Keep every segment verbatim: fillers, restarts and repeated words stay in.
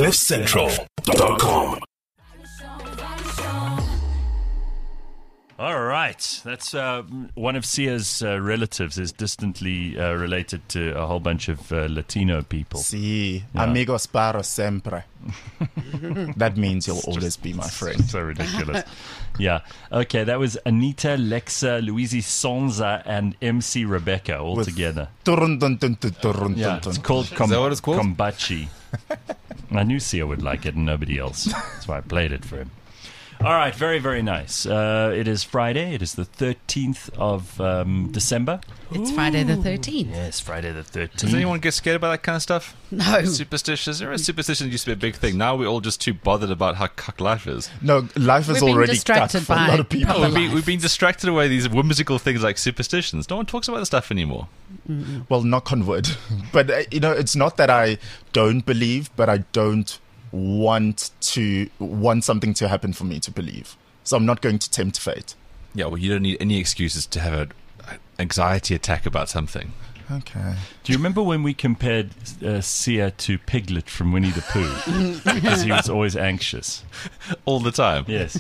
cliff central dot com. All right. That's uh, one of Sia's uh, relatives is distantly uh, related to a whole bunch of uh, Latino people. Si, Yeah. amigos para sempre. That means you'll always be my friend. So ridiculous. Yeah. Okay, that was Anita, Lexa, Luisi Sonza, and M C Rebecca all With together. turun dun dun dun turun Yeah, dun it's dun. called Com- that what it's called? Kombachi. I knew Sia would like it and nobody else. That's why I played it for him. All right, very, very nice. Uh, it is Friday. It is the thirteenth of um, December. It's Friday the thirteenth. Yes, Friday the Does thirteenth. anyone get scared about that kind of stuff? No. Superstitious? There is superstition used to be a big thing. Now we're all just too bothered about how cuck life is. No, life is We're being already distracted cut for a by lot of people. proper We've been, life. we've been distracted away these whimsical things like superstitions. No one talks about this stuff anymore. Well, knock on wood. But, uh, you know, it's not that I don't believe, but I don't want to want something to happen for me to believe. So I'm not going to tempt fate. Yeah, well, you don't need any excuses to have an anxiety attack about something. Okay. Do you remember when we compared uh, Sia to Piglet from Winnie the Pooh? Because he was always anxious. All the time. Yes.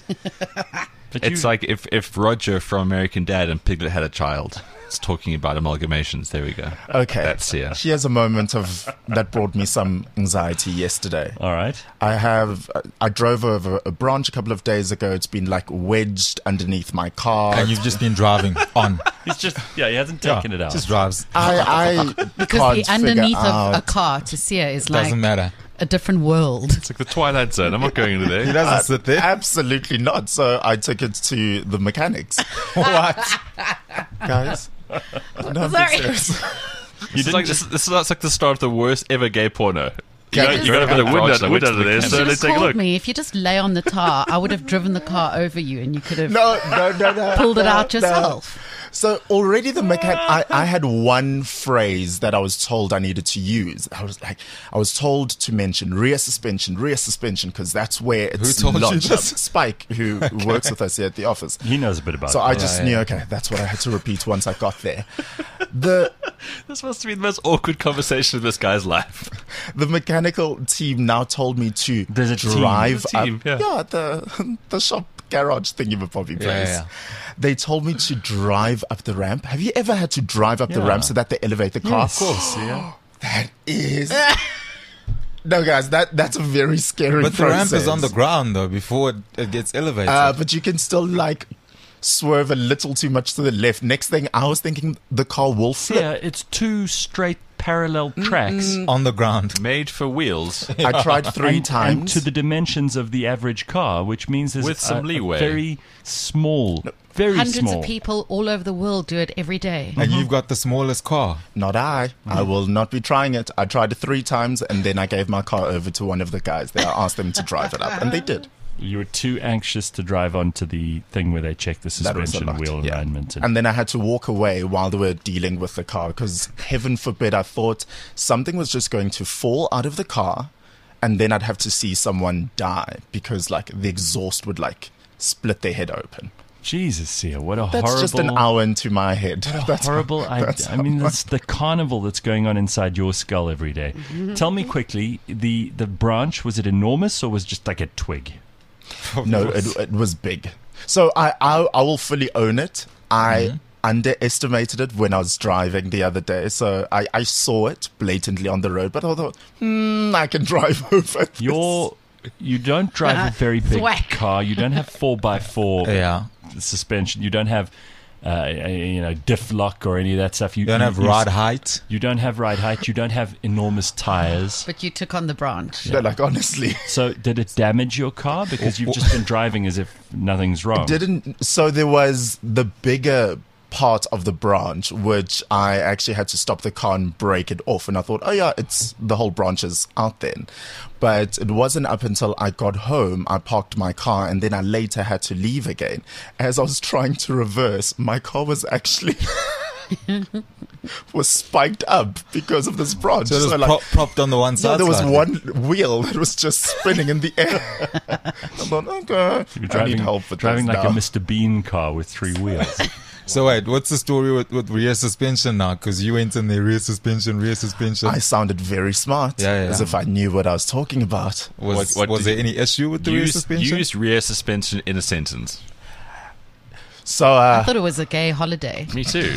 But It's you- like if, if Roger from American Dad and Piglet had a child. It's talking about amalgamations. There we go. Okay. That's Sia. She has a moment of that brought me some anxiety yesterday. All right. I have I drove over a branch a couple of days ago. It's been like wedged underneath my car. And you've just been driving on. He's just, yeah, he hasn't taken Yeah, it out. Just drives. I, I Because can't the underneath figure of a out. car to Sia is like Doesn't matter. a different world. It's like the Twilight Zone. I'm not going into He there. doesn't sit there. Absolutely not. So I took it to the mechanics. What? Guys, no, I'm Sorry. being serious. This is like this, this is like the start of the worst ever gay porno. You Yeah, got, just- you got a bit of Wood wood under- under, wood wood under there, under so You should let's have take a called look. me. If you just lay on the tar, I would have driven the car over you and you could have No, no, no, no. pulled it no, out no. yourself. So already the mechanic, I, I had one phrase that I was told I needed to use. I was like, I was told to mention rear suspension, rear suspension, because that's where it's Who told you lodged. this? Spike, who works with us here at the office. He knows a bit about So it. I just yeah. knew, okay, that's what I had to repeat once I got there. The This must be the most awkward conversation of this guy's life. the mechanical team now told me to There's a team. drive There's a team, up, yeah. the the shop garage thingy Bobby place. Yeah, yeah. They told me to drive up the ramp. Have you ever had to drive up the Yeah. ramp so that they elevate the car? Of course, yeah. That is. No, guys, that that's a very scary But the ramp is on the process. ground, though, before it, it gets elevated. Uh, but you can still, like, swerve a little too much to the left. Next thing, I was thinking the car will flip. Yeah, it's two straight parallel tracks. on the ground. Made for wheels. I tried three and, and times. to the dimensions of the average car, which means there's With some a, a leeway. very small, very Hundreds small. of people all over the world do it every day. And you've got the smallest car. Not I. I will not be trying it. I tried it three times, and then I gave my car over to one of the guys there. I asked them to drive it up, and they did. You were too anxious to drive onto the thing where they check the That was a suspension lot, wheel yeah. alignment. And, And then I had to walk away while they were dealing with the car because, heaven forbid, I thought something was just going to fall out of the car, and then I'd have to see someone die because, like, the exhaust would, like, split their head open. Jesus, Sia, what a That's horrible, just an hour into my head. That's horrible. I, that's I mean, that's the carnival that's going on inside your skull every day. Tell me quickly, the the branch, was it enormous or was it just like a twig? No, it, it was big. So I, I, I will fully own it. I underestimated it when I was driving the other day. So I, I saw it blatantly on the road, but I thought, hmm, I can drive over this. You're you don't drive a very big Thwack. car. You don't have four by four Yeah. suspension. You don't have uh, you know diff lock or any of that stuff. You You don't have you, ride height. You don't have ride height. You don't have enormous tires. But you took on the branch. No, like, honestly. So did it damage your car because you've just been driving as if nothing's wrong? Didn't so there was the bigger part of the branch which I actually had to stop the car and break it off, and I thought, oh yeah, it's the whole branch is out then. But it wasn't up until I got home, I parked my car, and then I later had to leave again. As I was trying to reverse, my car was actually was spiked up because of this branch. So it was So, like, prop, propped on the one no, side. there was slightly. one wheel that was just spinning in the air. I thought, okay, You're I driving, need help with driving this like now. a Mister Bean car with three wheels. So wait, what's the story with, with rear suspension now? Because you went in the rear suspension, rear suspension. I sounded very smart, Yeah, yeah, as yeah. if I knew what I was talking about. was What- what was did there any issue with the rear Use, suspension? use rear suspension in a sentence. So, I uh, thought it was a gay holiday. Me too.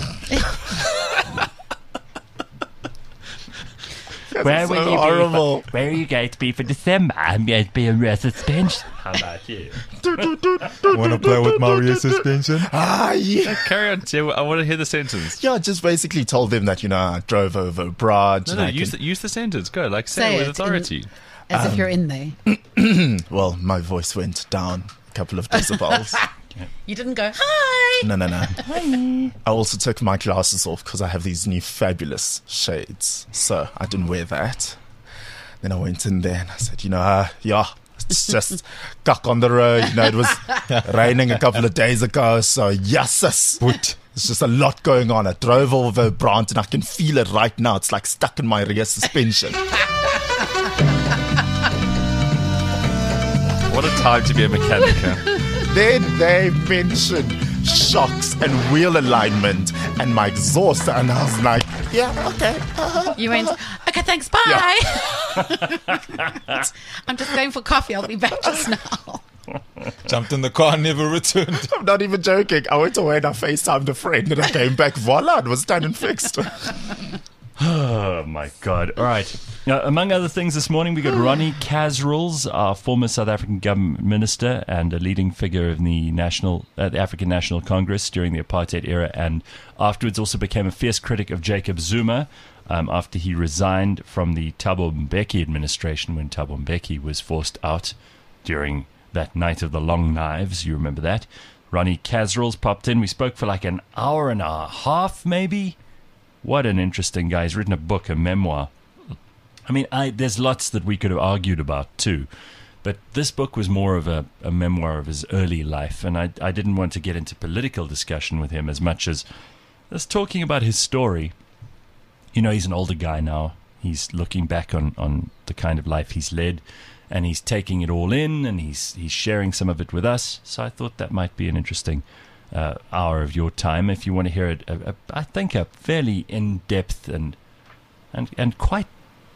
Where so will you horrible. be? For, where are you going to be for December? I'm going to be in rear suspension. How about you? Want to play with my rear suspension? ah, yeah. Carry on, Tim. I want to hear the sentence. Yeah, I just basically told them that, you know, I drove over a branch. No, and no, I use can- the, use the sentence. Go, like, say, Say it with it in- authority. As Um, if you're in there. Well, my voice went down a couple of decibels. You didn't go, hi! No, no, no. I also took my glasses off because I have these new fabulous shades. So I didn't wear that. Then I went in there and I said, you know, uh, yeah, it's just cock on the road. You know, it was raining a couple of days ago. So, yes, sis. There's just a lot going on. I drove over a branch and I can feel it right now. It's like stuck in my rear suspension. What a time to be a mechanic, huh? Then they mentioned shocks and wheel alignment and my exhaust. And I was like, yeah, okay. uh-huh. You went, okay, thanks, bye. I'm just going for coffee. I'll be back just now. Jumped in the car, never returned. I'm not even joking. I went away and I FaceTimed a friend and I came back. Voila, it was done and fixed. Oh, my God. All right. Now, among other things, this morning we got Ronnie Kasrils, our former South African government minister and a leading figure in the national, uh, the African National Congress during the apartheid era, and afterwards also became a fierce critic of Jacob Zuma um, after he resigned from the Thabo Mbeki administration when Thabo Mbeki was forced out during that night of the long knives. You remember that? Ronnie Kasrils popped in. We spoke for like an hour and a half, maybe. What an interesting guy. He's written a book, a memoir. I mean, I, there's lots that we could have argued about too, but this book was more of a, a memoir of his early life, and I, I didn't want to get into political discussion with him as much as just talking about his story. You know, he's an older guy now. He's looking back on, on the kind of life he's led, and he's taking it all in, and he's he's sharing some of it with us. So I thought that might be an interesting uh, hour of your time if you want to hear it. A, a, I think a fairly in-depth and and and quite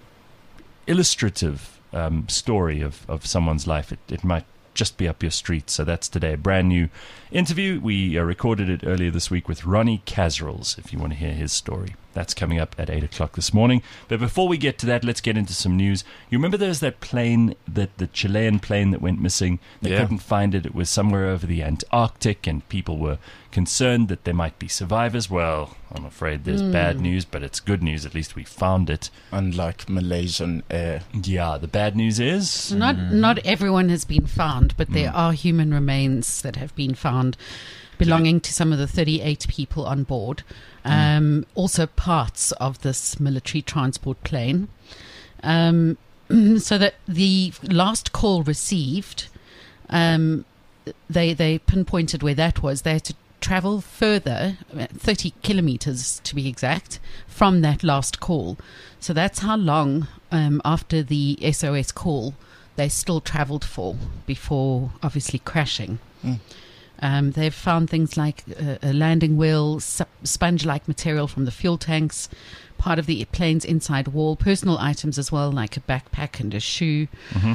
illustrative um, story of, of someone's life. It, it might just be up your street. So that's today. A brand new interview. We uh, recorded it earlier this week with Ronnie Kasrils, if you want to hear his story. That's coming up at eight o'clock this morning. But before we get to that, let's get into some news. You remember there was that plane, that the Chilean plane that went missing? They Yeah. couldn't find it. It was somewhere over the Antarctic, and people were concerned that there might be survivors. Well, I'm afraid there's bad news, but it's good news. At least we found it. Unlike Malaysian Air. Yeah, the bad news is... Not not everyone has been found, but there are human remains that have been found belonging to some of the thirty-eight people on board. Um, also parts of this military transport plane. Um, so that the last call received, um, they they pinpointed where that was. They had to travel further, thirty kilometers to be exact, from that last call. So that's how long um, after the S O S call they still traveled for before obviously crashing. Mm. Um, they've found things like a, a landing wheel, su- sponge-like material from the fuel tanks, part of the plane's inside wall, personal items as well, like a backpack and a shoe. Mm-hmm.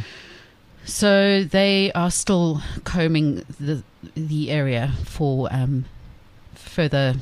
So they are still combing the the area for um, further,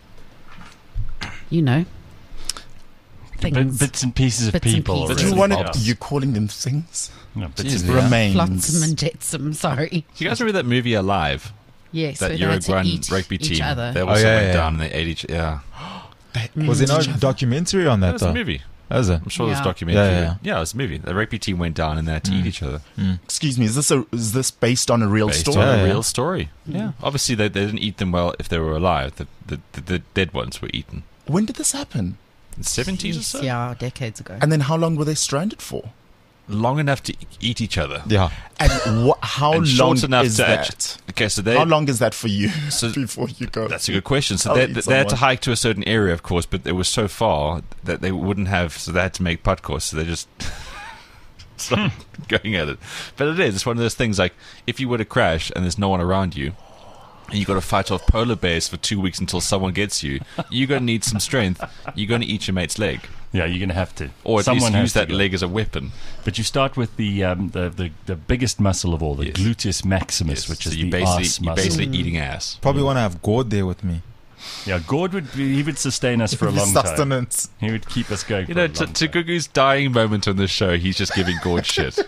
you know, Bit, things. bits and pieces of Bits and people. pieces. Do you really. want Yeah. to, you calling them things? No, bits Jeez, and yeah. Remains. Flotsam and jetsam, sorry. Do you guys remember that movie Alive? Yes, That where they had to Uruguayan eat rugby each team. other. They Oh, also yeah, went yeah. down and they ate each. Yeah, Was there no documentary on that that was a though? movie. Was it? I'm sure there's Yeah. a documentary. Yeah, Yeah, yeah. yeah. it was a movie. The rugby team went down and they had to eat each other. Excuse me, is this a is this based on a real Based story? on Yeah, a yeah. real story. Yeah. Obviously, they, they didn't eat them well if they were alive. The the, the, the dead ones were eaten. When did this happen? In the seventies or Yes, so? yeah, decades ago. And then how long were they stranded for? long enough to e- eat each other. Yeah. And wha- how And long short enough is to that? actu- Okay, so they. How long is that for you So- before you go? That's a good question. So I'll they, eat they had to someone. hike to a certain area, of course, but it was so far that they wouldn't have. So they had to make putt course. So they just started going at it. But it is. It's one of those things. Like if you were to crash and there's no one around you, and you got to fight off polar bears for two weeks until someone gets you, you're going to need some strength. You're going to eat your mate's leg, Yeah, you're going to have to. or at Someone least has use to that go. leg as a weapon. But you start with the um, the, the the biggest muscle of all, the Yes. gluteus maximus, Yes, which so is you the basically arse you're muscle. basically eating ass. Probably want to have Gord there with me. Yeah, Gord would be, he would sustain us for a long time. Sustenance. He would keep us going. You for know, a to, long to time. Gugu's dying moment on this show, he's just giving Gord shit.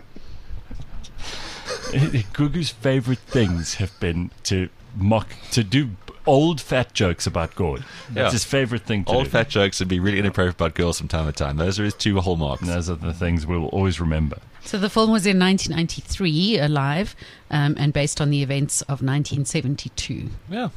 Gugu's favorite things have been to mock, to do old fat jokes about Gord. That's Yeah. his favorite thing to Old do. fat jokes and be really inappropriate about girls from time to time. Those are his two hallmarks. And those are the things we'll always remember. So the film was in nineteen ninety-three, alive, um, and based on the events of nineteen seventy-two. Yeah.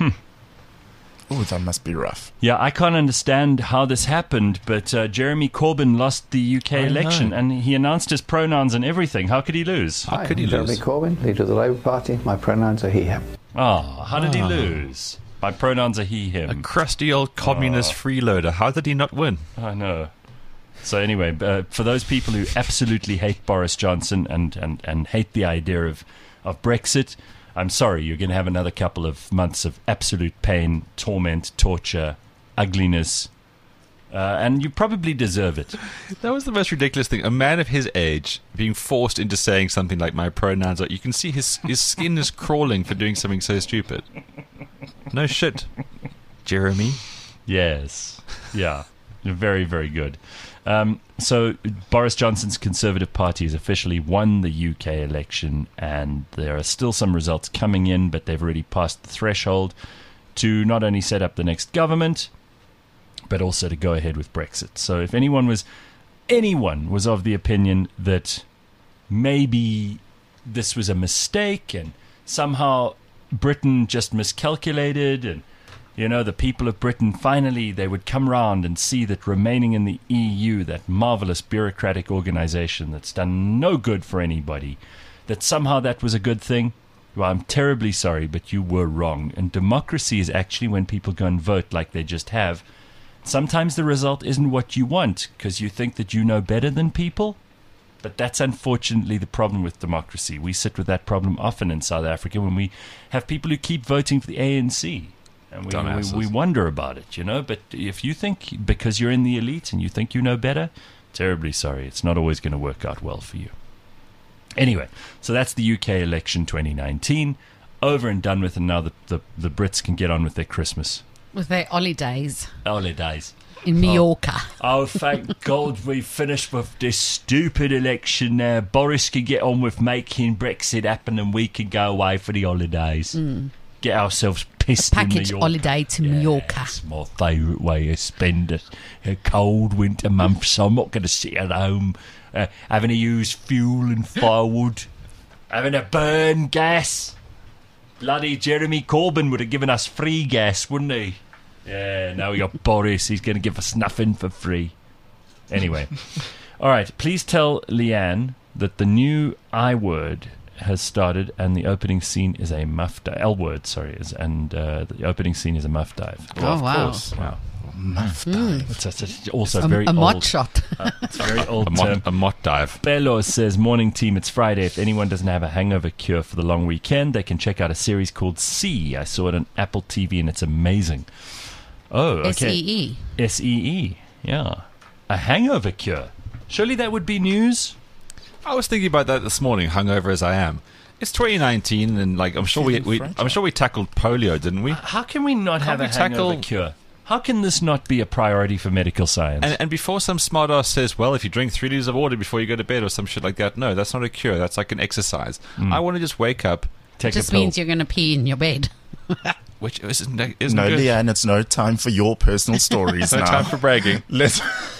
Oh, that must be rough. Yeah, I can't understand how this happened, but uh, Jeremy Corbyn lost the U K I election, know. and he announced his pronouns and everything. How could he lose? How Hi, could he I'm Jeremy lose? Corbyn, leader of the Labour Party. My pronouns are he, him. Oh, how did he lose? My pronouns are he, A him. crusty old communist freeloader. How did he not win? I know. So anyway, uh, for those people who absolutely hate Boris Johnson and, and, and hate the idea of, of Brexit, I'm sorry, you're going to have another couple of months of absolute pain, torment, torture, ugliness, uh, and you probably deserve it. That was the most ridiculous thing. A man of his age being forced into saying something like my pronouns are. You can see his his skin is crawling for doing something so stupid. No shit, Jeremy. Yes. Yeah. Very, very good. Um, so Boris Johnson's Conservative Party has officially won the U K election, and there are still some results coming in, but they've already passed the threshold to not only set up the next government, but also to go ahead with Brexit. So if anyone was anyone was of the opinion that maybe this was a mistake and somehow Britain just miscalculated, and you know, the people of Britain, finally, they would come round and see that remaining in the E U, that marvelous bureaucratic organization that's done no good for anybody, that somehow that was a good thing. Well, I'm terribly sorry, but you were wrong. And democracy is actually when people go and vote like they just have. Sometimes the result isn't what you want because you think that you know better than people. But that's unfortunately the problem with democracy. We sit with that problem often in South Africa when we have people who keep voting for the A N C. And we, Dumbasses. we, we wonder about it, you know. But if you think, because you're in the elite and you think you know better, terribly sorry. It's not always going to work out well for you. Anyway, so that's the U K election twenty nineteen. Over and done with, and now the, the, the Brits can get on with their Christmas With their holidays holidays. in Mallorca. Oh, thank God we finished with this stupid election now. Boris can get on with making Brexit happen and we can go away for the holidays. Get ourselves pissed in Package Mallorca. holiday to Mallorca. It's my favourite way to spend a, a cold winter month, so I'm not going to sit at home uh, having to use fuel and firewood, having to burn gas. Bloody Jeremy Corbyn would have given us free gas, wouldn't he? Yeah, now we got Boris. He's going to give us nothing for free. Anyway. All right. Please tell Leanne that the new I word has started and the opening scene is a muff dive. L word, sorry. Is, and uh, the opening scene is a muff dive. Oh, of wow. course. Wow. Muff dive. It's, it's, it's also A, very a old. mod shot. Uh, it's a very old A term. mot, a mot dive. Bello says, morning team, it's Friday. If anyone doesn't have a hangover cure for the long weekend, they can check out a series called C. I saw it on Apple T V and it's amazing. Oh, okay. S E E. S E E, yeah. A hangover cure. Surely that would be news? I was thinking about that this morning, hungover as I am. It's twenty nineteen, and like I'm sure we, Feeling we fragile. I'm sure we tackled polio, didn't we? How can we not have we a hangover tackle- cure? How can this not be a priority for medical science? And, and before some smartass says, well, if you drink three liters of water before you go to bed or some shit like that, no, that's not a cure. That's like an exercise. I want to just wake up, Take Just a pill. means you're going to pee in your bed. which isn't, isn't No, good. Leanne, it's no time for your personal stories No now. time for bragging. Let's,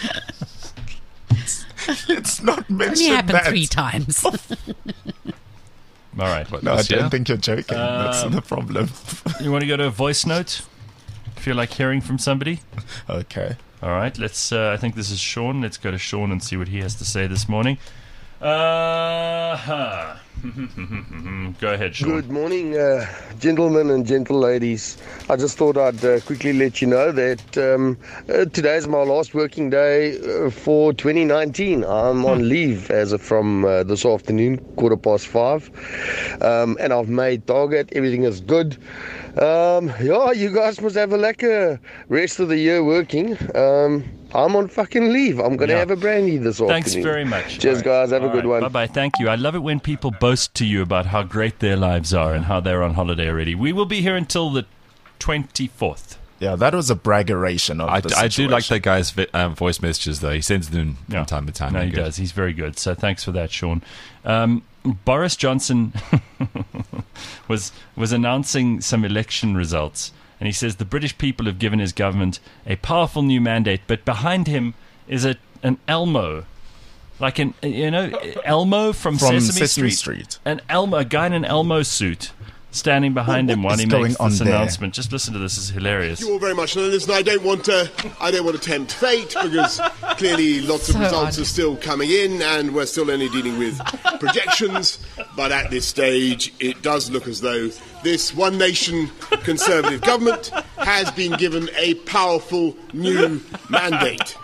let's not Only mention happened that. three times. All right. What, No, I this year? don't think you're joking. That's Um, the problem. You want to go to a voice note? Feel like hearing from somebody? Okay. All right, let's. Uh, I think this is Sean. Let's go to Sean and see what he has to say this morning. Uh huh. Go ahead, Sean. Good morning, uh, gentlemen and gentle ladies. I just thought I'd uh, quickly let you know that um, uh, today is my last working day uh, for twenty nineteen. I'm on leave as of from uh, this afternoon, quarter past five. Um, and I've made target. Everything is good. Um, yeah, you guys must have a lekker rest of the year working. Um, I'm on fucking leave. I'm going to Yeah. have a brandy this afternoon. Thanks very much. Cheers, All right. guys. Have a All good right. one. Bye-bye. Thank you. I love it when people boast to you about how great their lives are and how they're on holiday already. We will be here until the twenty-fourth. Yeah, that was a braggeration of I, the I do like situation. that guy's vi- um, voice messages, though. He sends them from Yeah. time to time. No, They're he good. does. He's very good. So thanks for that, Sean. Um, Boris Johnson was was announcing some election results, and he says the British people have given his government a powerful new mandate, but behind him is a an Elmo, like an you know Elmo from, From Sesame, Sesame Street. Street. An Elmo, a guy in an Elmo suit, standing behind What him while is he going makes on this there? announcement. Just listen to this; it's hilarious. Thank you all very much. Now, listen, I don't want to, I don't want to tempt fate because clearly lots of So results odd. are still coming in, and we're still only dealing with projections. But at this stage, it does look as though this One Nation Conservative government has been given a powerful new mandate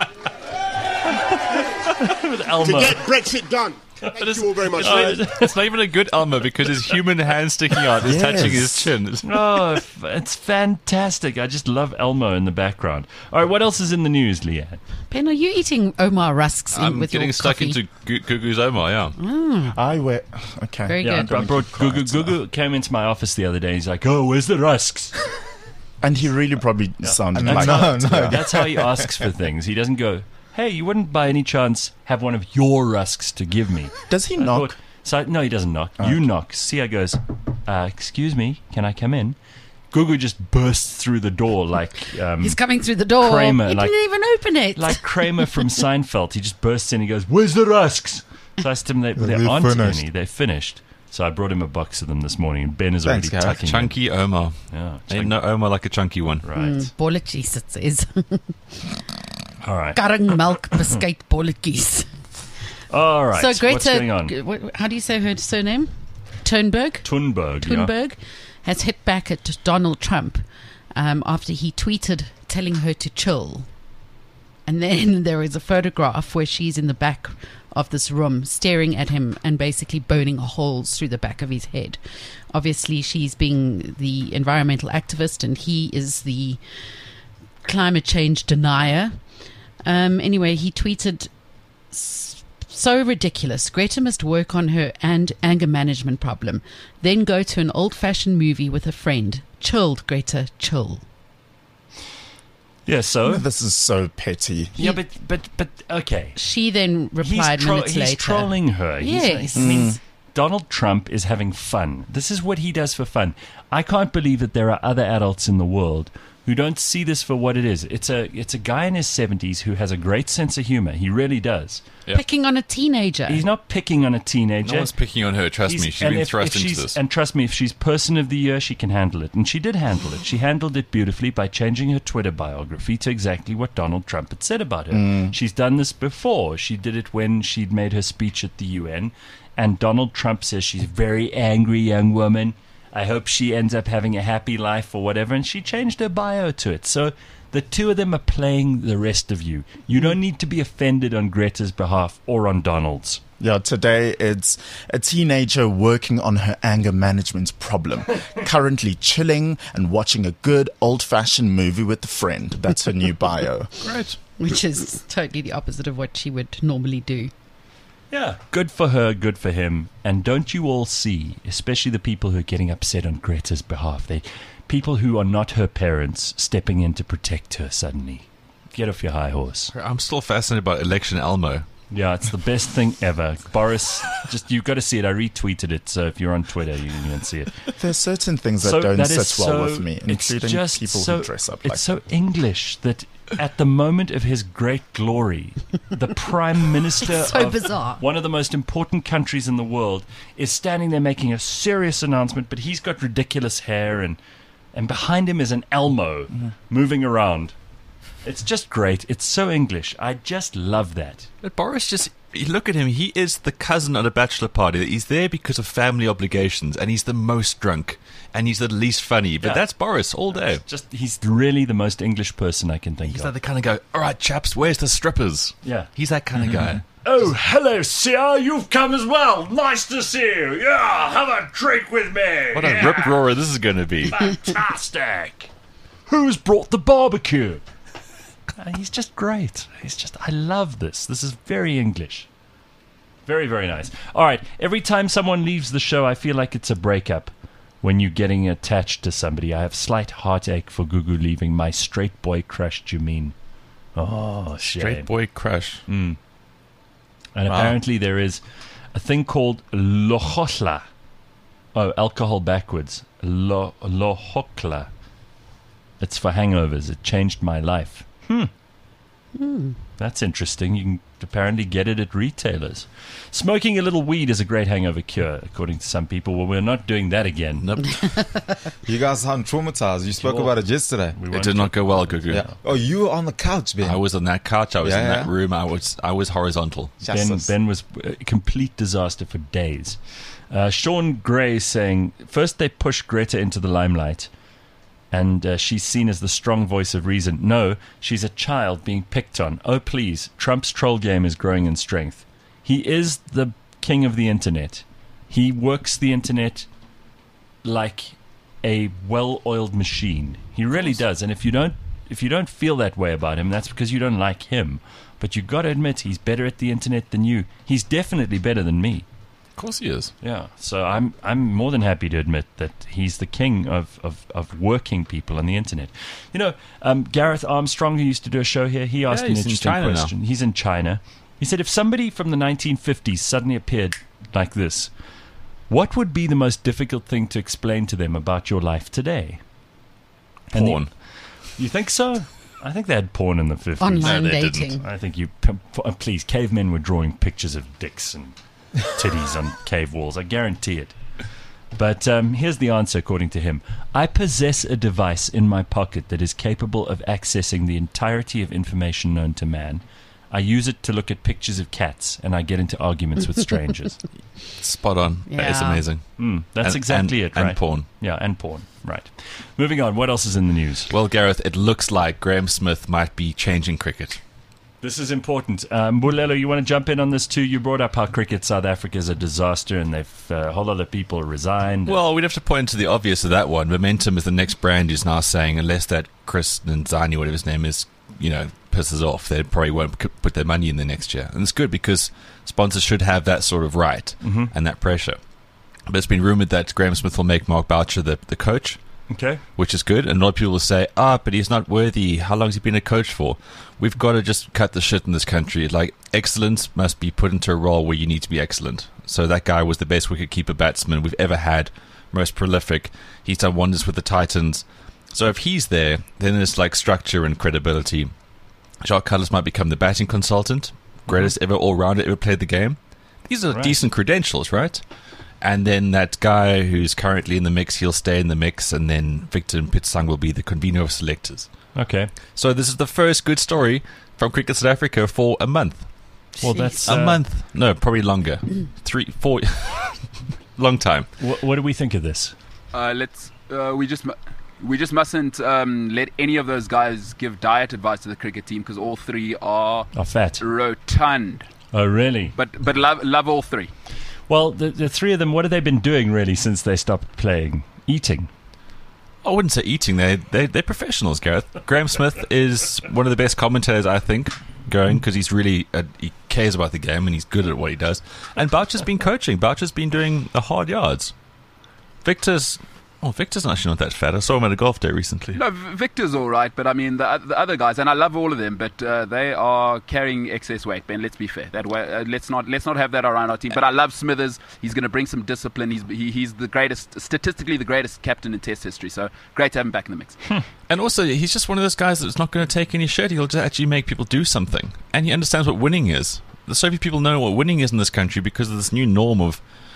With to Elmo. get Brexit done. Thank you all very much. Oh, it's not even a good Elmo because his human hand sticking out is Yes. touching his chin. It's- Oh, f- it's fantastic. I just love Elmo in the background. All right, what else is in the news, Leanne? Ben, are you eating Omar rusks in, I'm with getting your stuck coffee? into Gu- Gugu's Omar, yeah. I wear. Okay. Very Yeah, good. I brought Gugu. Gugu came into my office the other day. He's like, "Oh, where's the rusks?" And he really probably sounded No, like no, no. That's how he asks for things. He doesn't go, "Hey, you wouldn't by any chance have one of your rusks to give me?" Does he I knock? thought- so no, he doesn't knock. You knock. Sia goes, uh, "Excuse me, can I come in?" Gugu just bursts through the door like um, He's coming through the door. Kramer, he like- didn't even open it. like Kramer from Seinfeld. He just bursts in. He goes, "Where's the rusks?" So I asked him, they, "There They're aren't finished. any. They're finished." So I brought him a box of them this morning, and Ben is Thanks, already Gareth. tucking Chunky Omar. in. Yeah, Ain't chunk- no Omar like a chunky one. right. Mm, bolletjies, it says. All right. Karring melk biscuit bolletjies. All right. So What's Greta, going on? g- what- how do you say her surname? Thunberg? Thunberg. Yeah. Thunberg has hit back at Donald Trump um, after he tweeted telling her to chill. And then there is a photograph where she's in the back of this room staring at him and basically burning holes through the back of his head. Obviously, she's being the environmental activist and he is the climate change denier. Um, anyway, he tweeted, "S- so ridiculous. Greta must work on her and anger management problem. Then go to an old-fashioned movie with a friend. Chilled, Greta, chill." Yeah. So. This is so petty. Yeah, but but but okay. She then He's, replied tro- minutes he's later. trolling her. He's- Yes. I mean, Donald Trump is having fun. This is what he does for fun. I can't believe that there are other adults in the world who don't see this for what it is. It's a it's a guy in his seventies who has a great sense of humor. He really does. Yeah. Picking on a teenager. He's not picking on a teenager. No one's picking on her, trust He's- me. She's and been if- thrust if into she's- this. And trust me, if she's person of the year, she can handle it. And she did handle it. She handled it beautifully by changing her Twitter biography to exactly what Donald Trump had said about her. She's done this before. She did it when she'd made her speech at the U N. And Donald Trump says she's a very angry young woman. I hope she ends up having a happy life or whatever. And she changed her bio to it. So the two of them are playing the rest of you. You don't need to be offended on Greta's behalf or on Donald's. Yeah, today it's a teenager working on her anger management problem. Currently chilling and watching a good old-fashioned movie with a friend. That's her new bio. Great. which is totally the opposite of what she would normally do. Yeah. Good for her, good for him. And don't you all see, especially the people who are getting upset on Greta's behalf, they people who are not her parents stepping in to protect her suddenly. Get off your high horse. I'm still fascinated by Election Elmo. Yeah, it's the best thing ever. Boris, just you've got to see it. I retweeted it, so if you're on Twitter, you can see it. There's certain things that So don't that sit is well so- with me, it's including just people so- who dress up It's like so English that at the moment of his great glory, the Prime Minister It's so of bizarre. one of the most important countries in the world is standing there making a serious announcement, but he's got ridiculous hair and and behind him is an Elmo moving around. It's just great. It's so English. I just love that. But Boris just, you look at him, he is the cousin at a bachelor party. He's there because of family obligations, and he's the most drunk, and he's the least funny. But Yeah. that's Boris all day. Just he's really the most English person I can think He's of. like the kind of guy, all right, chaps, where's the strippers? Yeah. He's that kind of guy. Oh, hello, sir. You've come as well. Nice to see you. Yeah, have a drink with me. What a Yeah. rip-roarer this is going to be. Fantastic. Who's brought the barbecue? Uh, he's just great. He's just, I love this. This is very English. Very, very nice. All right. Every time someone leaves the show, I feel like it's a breakup. When you're getting attached to somebody, I have slight heartache for Gugu leaving my straight boy crush, Jamin. Oh, shame. Straight boy crush. Mm. And apparently there is a thing called lohotla. Oh, alcohol backwards. Lo, lohokla. It's for hangovers. It changed my life. Hmm. Hmm. That's interesting. You can apparently get it at retailers. Smoking a little weed is a great hangover cure, according to some people. Well, we're not doing that again. Nope. You guys sound traumatized. You spoke Sure. about it yesterday. We It won't did not go well, Gugu. Yeah. Oh, you were on the couch, Ben. I was on that couch. I was Yeah, in that yeah. room. I was I was horizontal. Ben, Jesus. ben was a complete disaster for days. Uh, Sean Gray saying, first they push Greta into the limelight, and uh, she's seen as the strong voice of reason. No, she's a child being picked on. Oh, please. Trump's troll game is growing in strength. He is the king of the internet. He works the internet like a well-oiled machine. He really does. And if you don't if you don't feel that way about him, that's because you don't like him. But you got to admit, he's better at the internet than you. He's definitely better than me. Of course he is. Yeah, so I'm I'm more than happy to admit that he's the king of, of, of working people on the internet. You know, um, Gareth Armstrong, who used to do a show here, he asked Yeah, an he's in interesting China now. question. He's in China. He said, if somebody from the nineteen fifties suddenly appeared like this, what would be the most difficult thing to explain to them about your life today? And the- Porn. you think so? I think they had porn in the fifties. Online No, they dating. didn't. I think you, p- p- please, cavemen were drawing pictures of dicks and titties on cave walls. I guarantee it. But um, here's the answer, according to him. I possess a device in my pocket that is capable of accessing the entirety of information known to man. I use it to look at pictures of cats, and I get into arguments with strangers. Spot on. That is Yeah. amazing. Mm, that's And- exactly and- it, right? And porn. Yeah, and porn. Right. Moving on. What else is in the news? Well, Gareth, it looks like Graham Smith might be changing cricket. This is important. Um, Bulelo, you want to jump in on this too? You brought up how cricket South Africa is a disaster, and they've uh, a whole lot of people resigned. Well, we'd have to point to the obvious of that one. Momentum is the next brand who's now saying unless that Chris Nzani, whatever his name is, you know, pisses off, they probably won't c- put their money in the next year. And it's good because sponsors should have that sort of right Mhm. and that pressure. But it's been rumoured that Graham Smith will make Mark Boucher the, the coach, Okay. which is good. And a lot of people will say, ah, but he's not worthy. How long has he been a coach for? We've got to just cut the shit in this country. Like, excellence must be put into a role where you need to be excellent. So that guy was the best wicketkeeper batsman we've ever had, most prolific. He's done wonders with the Titans. So if he's there, then there's like structure and credibility. Jacques Kallis might become the batting consultant, greatest ever all-rounder ever played the game. These are Right. decent credentials, right? And then that guy who's currently in the mix, he'll stay in the mix, and then Victor Pitsang will be the convener of selectors. Okay. So this is the first good story from Cricket South Africa for a month. Well, Jeez. that's A uh, month? No, probably longer. Three, four, long time. Wh- what do we think of this? Uh, let's. Uh, we just. Mu- we just mustn't um, let any of those guys give diet advice to the cricket team because all three are Oh, fat. rotund. Oh, really? But but love love all three. Well, the the three of them. What have they been doing really since they stopped playing? Eating. I wouldn't say eating. They they they're professionals. Gareth Graham Smith is one of the best commentators I think going because he's really uh, he cares about the game and he's good at what he does. And Boucher's been coaching. Boucher's been doing the hard yards. Victor's oh Victor's actually not that fat. I saw him at a golf day recently. No, V- Victor's all right, but I mean the, oth- the other guys, and I love all of them, but uh, they are carrying excess weight. Ben, let's be fair. That way, uh, let's not let's not have that around our team. But I love Smithers. He's going to bring some discipline. He's he, he's the greatest, statistically the greatest captain in Test history. So great to have him back in the mix. And also, he's just one of those guys that's not going to take any shit. He'll just actually make people do something. And he understands what winning is. The so few people know what winning is in this country because of this new norm of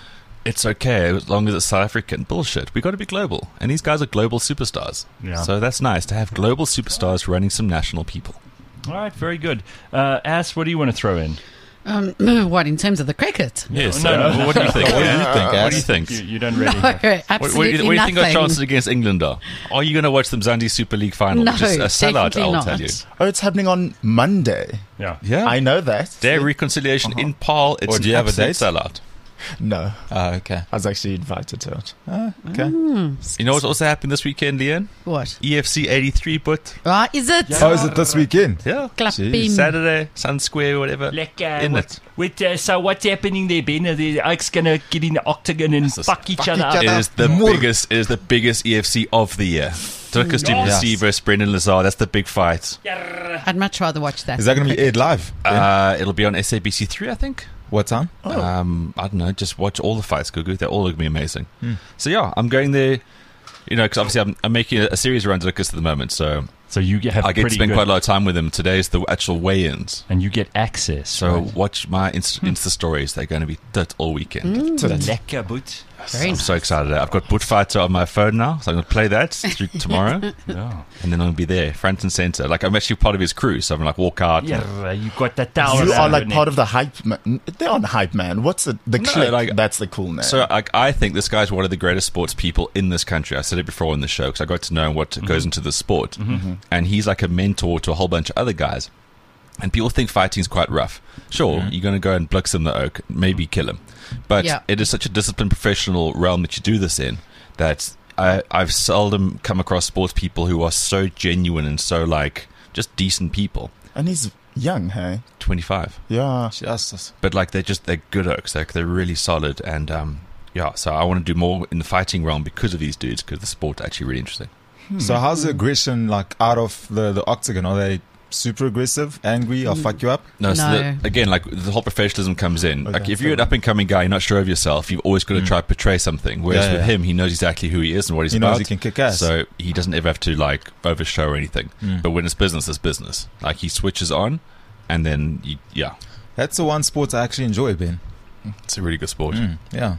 it's okay as long as it's South African. Bullshit. We got to be global, and these guys are global superstars. Yeah. So that's nice to have global superstars running some national people. All right, very good. Uh, Ass, what do you want to throw in? Um, what, in terms of the cricket? Yes. No, uh, no. What do you think? What do you think, What Ass? do you think? You, you don't really. No, have- What, what, absolutely what do you think our nothing. chances against England are? Are you going to watch the Mzansi Super League final? No, Which is a sellout, definitely I'll not. tell you. Oh, it's happening on Monday. Yeah. Yeah. I know that. Their reconciliation in Paul, it's Or do an you have a absolute date? sellout. No, Ah, okay. I was actually invited to it. Ah, okay. You know what's also happening this weekend, Leanne? What? E F C eighty-three, but Ah, is it? Oh, is it this weekend? yeah. Clapping. Saturday, Sun Square, whatever. Lekker. In What- it. Wait, uh, so what's happening there, Ben? Are the Oaks going to get in the octagon and This is- fuck each fuck other each up? other. It is the More. biggest. It is the biggest E F C of the year. Turkish Yes. Duplessis versus Brendan Lazar. That's the big fight. I'd much rather watch that. Is that going to be aired live? Uh, it'll be on S A B C three, I think. What time? Um, I don't know. Just watch all the fights, Gugu. They're all going to be amazing. So yeah, I'm going there. You know, because obviously I'm, I'm making a, a series around Lucas at the moment, so So you get, have I get to pretty spend good, quite a lot of time with him. Today's the actual weigh-ins. and you get access. So right? watch my Insta, Insta stories. They're going to be dit all weekend. So that's Lekker, boot. Very I'm nice. so excited. I've got Boot Fighter on my phone now, so I'm going to play that through tomorrow, Yeah. and then I'll be there, front and center. Like I'm actually part of his crew, so I'm like walk out. Yeah, uh, you got the tower. you are around like your part neck. of the hype. Man. They're on hype man. What's the the No, click? like- That's the cool name. So like, I think this guy's one of the greatest sports people in this country. I said it before in the show because I got to know what goes into the sport, and he's like a mentor to a whole bunch of other guys. And people think fighting's quite rough. Sure, you're going to go and blix him the oak, maybe kill him, but Yeah. it is such a disciplined professional realm that you do this in that I, I've seldom come across sports people who are so genuine and so like just decent people. and he's young, hey? twenty-five, Yeah. Justice. but like they're just they're good oaks. Like they're really solid, and um, yeah. So I want to do more in the fighting realm because of these dudes, because the sport's actually really interesting. So how's the aggression like out of the, the octagon? Are they super aggressive, angry, or fuck you up? No, so No. the, again, like the whole professionalism comes in. Okay, Like if you're an fair up and coming guy, you're not sure of yourself. You've always got to try to portray something. Whereas Yeah, with yeah. him, he knows exactly who he is and what he's He about. knows he can kick ass. So he doesn't ever have to like overshow or anything. But when it's business, it's business. Like he switches on, and then you, yeah, That's the one sport I actually enjoy, Ben. it's a really good sport. Mm, yeah.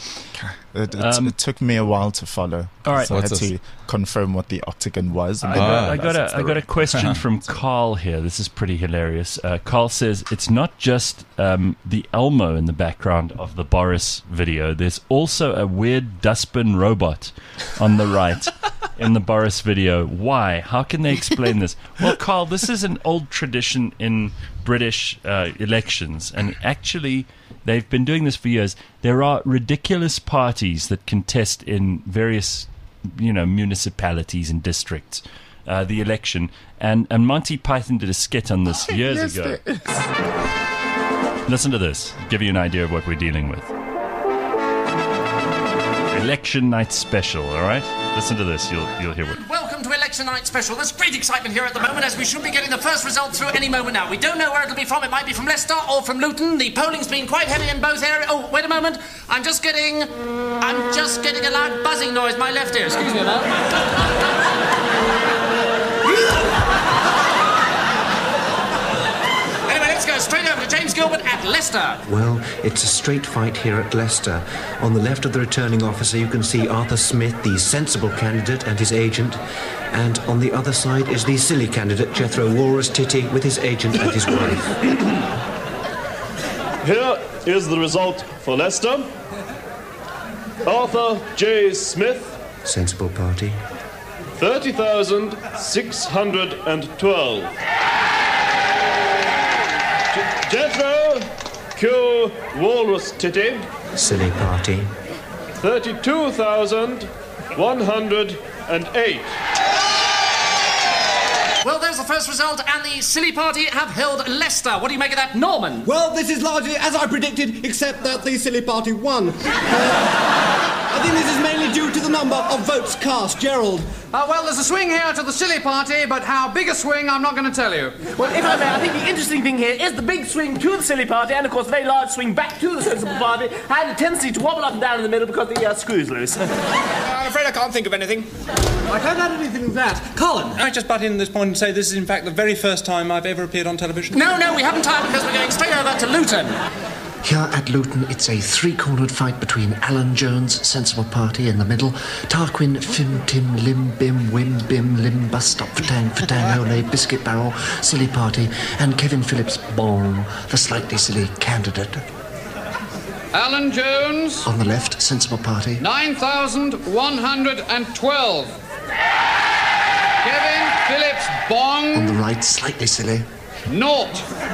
It, it, Um, it took me a while to follow. All right. So I had What's to this? confirm what the octagon was. and I then got, Ah, I got that's a I the got a right- question from Carl here. This is pretty hilarious. Uh, Carl says it's not just um, the Elmo in the background of the Boris video. There's also a weird dustbin robot on the right in the Boris video. Why? How can they explain this? Well, Carl, this is an old tradition in British uh, elections, and actually, they've been doing this for years. There are ridiculous parties that contest in various, you know, municipalities and districts uh, the election, and and Monty Python did a skit on this years Yes, ago. there is. Listen to this, give you an idea of what we're dealing with. Election night special, all right? Listen to this, you'll you'll hear what. Welcome to Election Night Special. There's great excitement here at the moment as we should be getting the first result through any moment now. We don't know where it'll be from. It might be from Leicester or from Luton. The polling's been quite heavy in both areas. Oh, wait a moment. I'm just getting... I'm just getting a loud buzzing noise in my left ear. Excuse me a moment. Anyway, let's go straight over to James Gilbert at Leicester. Well, it's a straight fight here at Leicester. On the left of the returning officer, you can see Arthur Smith, the sensible candidate, and his agent. And on the other side is the silly candidate, Jethro Walrus Titty, with his agent and his wife. Here is the result for Leicester. Arthur J. Smith, Sensible party. thirty thousand six hundred twelve. Je- Jethro Q. Walrus Titty, Silly party. thirty-two thousand one hundred eight. Well, there's the first result, and the silly party have held Leicester. What do you make of that, Norman? Well, this is largely as I predicted, except that the silly party won. Uh, I think this is mainly due to the number of votes cast. Gerald. Uh, well, there's a swing here to the silly party, but how big a swing, I'm not going to tell you. Well, if I may, I think the interesting thing here is the big swing to the silly party, and of course, the very large swing back to the sensible party, had a tendency to wobble up and down in the middle because the uh, screw's loose. I'm afraid I can't think of anything. I can't add anything to that. Colin. I just butt in at this point and say this is in fact the very first time I've ever appeared on television. No, no, we haven't time because we're going straight over to Luton. Here at Luton, it's a three-cornered fight between Alan Jones, Sensible Party, in the middle, Tarquin, Fim, Tim, Lim, Bim, Wim, Bim, Lim, Bus Stop, Fatang, Fatang, Ole, Biscuit Barrel, Silly Party, and Kevin Phillips, Bong, the slightly silly candidate. Alan Jones. On the left, Sensible Party. nine thousand one hundred twelve. Kevin Phillips, Bong. On the right, slightly silly. Naught.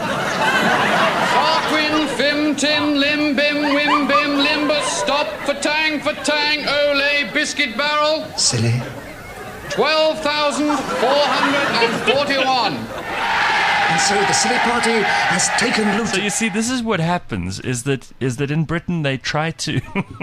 Tarquin, Fim, Tim, Lim, Bim, Wim, Bim, Limbus, Stop, Fatang, Fatang, Ole, Biscuit Barrel. Silly. twelve thousand four hundred forty-one. And so the Silly Party has taken Luton. So you see, this is what happens, is that is that in Britain they try to...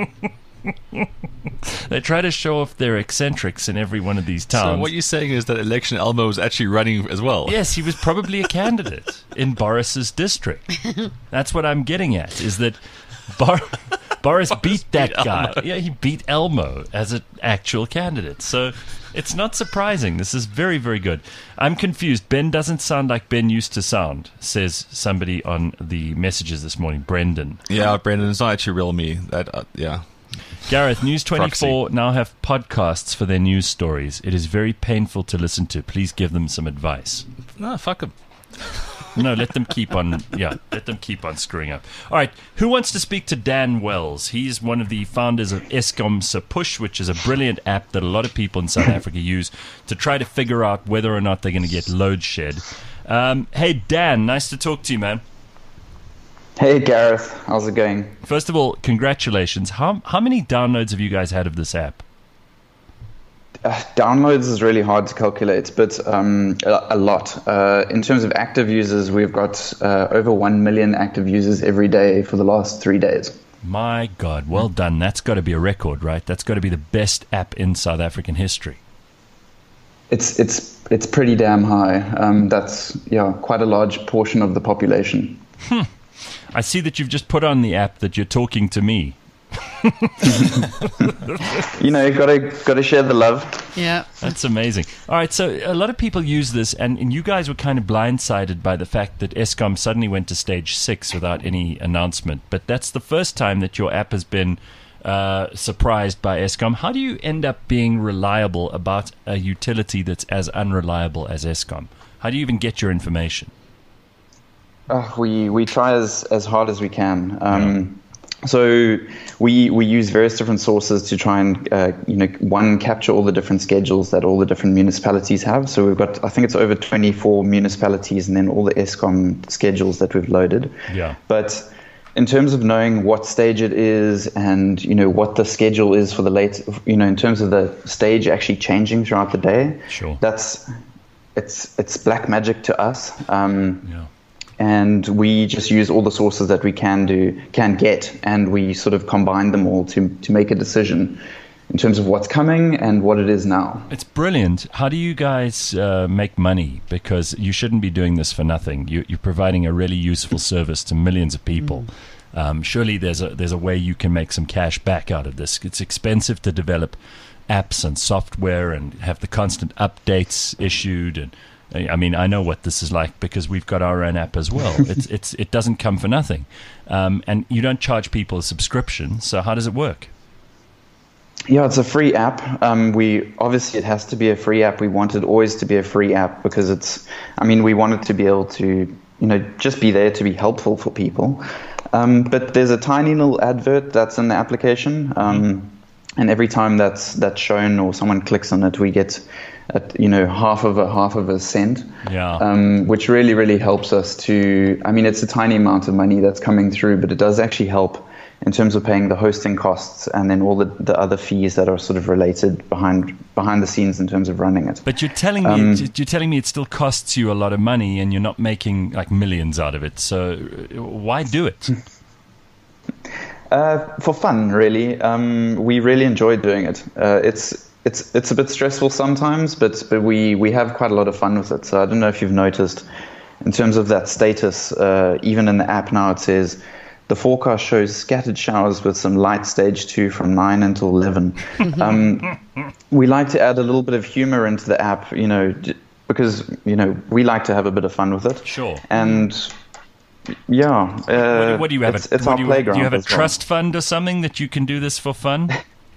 they try to show off their eccentrics in every one of these towns. So what you're saying is that election Elmo was actually running as well? Yes, he was probably a candidate in Boris's district. That's what I'm getting at, is that Bar- Boris beat that beat guy. Elmo. Yeah, he beat Elmo as an actual candidate. So it's not surprising. This is very, very good. I'm confused. Ben doesn't sound like Ben used to sound, says somebody on the messages this morning. Brendan. Yeah, Brendan, it's not actually real me. That uh, yeah. Gareth, News twenty-four now have podcasts for their news stories. It is very painful to listen to. Please give them some advice. No, fuck them. No, let them keep on. Yeah, let them keep on screwing up. All right, who wants to speak to Dan Wells? He's one of the founders of Eskom Se Push, which is a brilliant app that a lot of people in South Africa use to try to figure out whether or not they're going to get load shed. Um, hey, Dan, nice to talk to you, man. Hey, Gareth. How's it going? First of all, congratulations. How how many downloads have you guys had of this app? Uh, downloads is really hard to calculate, but um, a, a lot. Uh, in terms of active users, we've got uh, over one million active users every day for the last three days. My God, well done. That's got to be a record, right? That's got to be the best app in South African history. It's it's it's pretty damn high. Um, that's yeah, quite a large portion of the population. Hmm. I see that you've just put on the app that you're talking to me. You know, gotta gotta share the love. Yeah, that's amazing. All right, so a lot of people use this, and, and you guys were kind of blindsided by the fact that Eskom suddenly went to stage six without any announcement. But that's the first time that your app has been uh, surprised by Eskom. How do you end up being reliable about a utility that's as unreliable as Eskom? How do you even get your information? Uh, we we try as, as hard as we can. Um, so we we use various different sources to try and uh, you know one capture all the different schedules that all the different municipalities have. So we've got I think it's over twenty-four municipalities, and then all the Eskom schedules that we've loaded. Yeah. But in terms of knowing what stage it is, and you know what the schedule is for the late, you know in terms of the stage actually changing throughout the day. Sure. That's it's it's black magic to us. Um, yeah. And we just use all the sources that we can do, can get, and we sort of combine them all to to make a decision in terms of what's coming and what it is now. It's brilliant. How do you guys uh, make money? Because you shouldn't be doing this for nothing. You, you're providing a really useful service to millions of people. Mm. Um, surely there's a there's a way you can make some cash back out of this. It's expensive to develop apps and software and have the constant updates issued, and I mean, I know what this is like because we've got our own app as well. It's it's it doesn't come for nothing, um, and you don't charge people a subscription. So how does it work? Yeah, it's a free app. Um, we obviously it has to be a free app. We want it always to be a free app because it's. I mean, we want it to be able to you know just be there to be helpful for people. Um, but there's a tiny little advert that's in the application, um, mm-hmm. and every time that's that's shown or someone clicks on it, we get. At, you know, half of a half of a cent, yeah. um, which really, really helps us to. I mean, it's a tiny amount of money that's coming through, but it does actually help in terms of paying the hosting costs and then all the, the other fees that are sort of related behind behind the scenes in terms of running it. But you're telling me, um, it, you're telling me it still costs you a lot of money, and you're not making like millions out of it. So why do it? Uh, for fun, really. Um, we really enjoy doing it. Uh, it's. It's it's a bit stressful sometimes, but but we, we have quite a lot of fun with it. So I don't know if you've noticed, in terms of that status, uh, even in the app now it says, the forecast shows scattered showers with some light stage two from nine until eleven. um, we like to add a little bit of humor into the app, you know, because you know we like to have a bit of fun with it. Sure. And yeah. Uh, what, what do you have? It's, a, it's what our do you, playground. Do you have a as well. trust fund or something that you can do this for fun?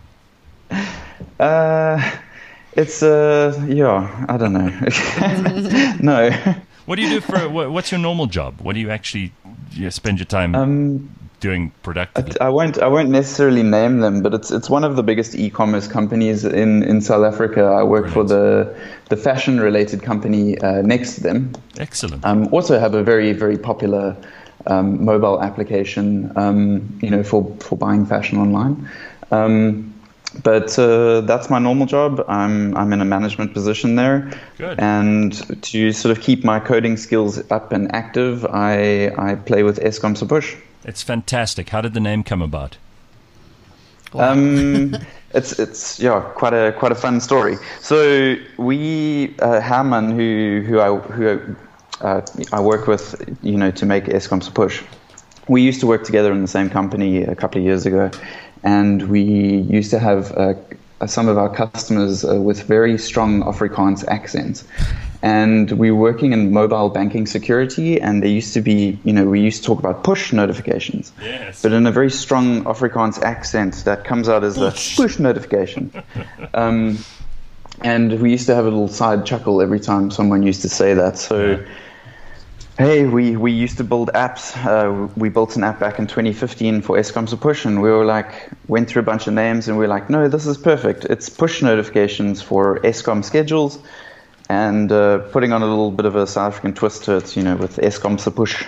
Uh, it's uh, yeah. I don't know. No. What do you do for? What, what's your normal job? What do you actually you spend your time um, doing productively? I, I won't. I won't necessarily name them, but it's it's one of the biggest e-commerce companies in, in South Africa. I work Brilliant. for the the fashion related company uh, next to them. Excellent. Um, also have a very very popular um, mobile application. Um, you know, for for buying fashion online. Um, But uh, that's my normal job. I'm I'm in a management position there. Good. And to sort of keep my coding skills up and active, I I play with Eskom Sepush. It's fantastic. How did the name come about? Wow. Um, it's it's yeah quite a quite a fun story. So we uh, Herman, who who I who uh, I work with, you know, to make Eskom Sepush. We used to work together in the same company a couple of years ago. And we used to have uh, some of our customers uh, with very strong Afrikaans accents. And we were working in mobile banking security, and there used to be, you know, we used to talk about push notifications. Yes. But in a very strong Afrikaans accent that comes out as push. a push notification. um, and we used to have a little side chuckle every time someone used to say that. So... Yeah. Hey, we, we used to build apps. Uh, we built an app back in twenty fifteen for Eskom Sepush, and we were like, went through a bunch of names, and we were like, no, this is perfect. It's push notifications for Eskom schedules, and uh, putting on a little bit of a South African twist to it, you know, with Eskom Sepush.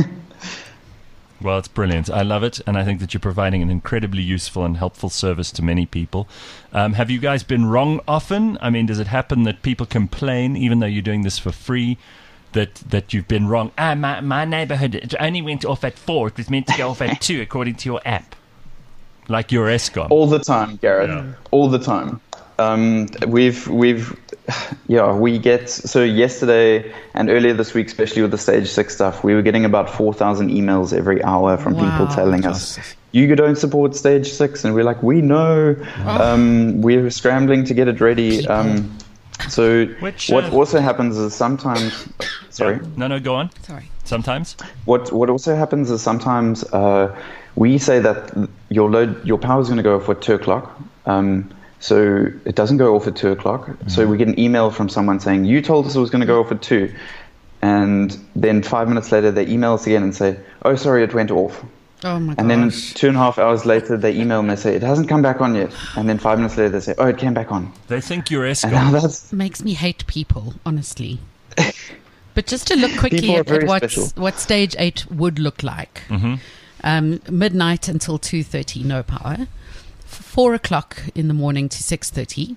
Well, it's brilliant. I love it, and I think that you're providing an incredibly useful and helpful service to many people. Um, have you guys been wrong often? I mean, does it happen that people complain, even though you're doing this for free, that that you've been wrong? Ah, my, my neighborhood, it only went off at four. It was meant to go off at two, according to your app. Like your Eskom. All the time, Gareth. Yeah. All the time. Um, we've, we've, yeah, we get, so yesterday and earlier this week, especially with the Stage six stuff, we were getting about four thousand emails every hour from Wow. people telling us, you don't support Stage six. And we're like, we know. Oh. Um, we're scrambling to get it ready. Um, So Which, what uh, also happens is sometimes, sorry. Yeah. No, no, go on. Sorry. Sometimes. What what also happens is sometimes uh, we say that your load your power is going to go off at two o'clock. Um, so it doesn't go off at two o'clock. Mm-hmm. So we get an email from someone saying you told us it was going to go off at two, and then five minutes later they email us again and say, oh sorry, it went off. Oh my And then gosh. two and a half hours later, they email and they say, it hasn't come back on yet. And then five minutes later, they say, oh, it came back on. They think you're And now Eskom. that's, Makes me hate people, honestly. But just to look quickly People are at, very at what special. what stage eight would look like. Mm-hmm. Um, midnight until two thirty, no power. F- Four o'clock in the morning to six thirty.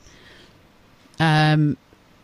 Um,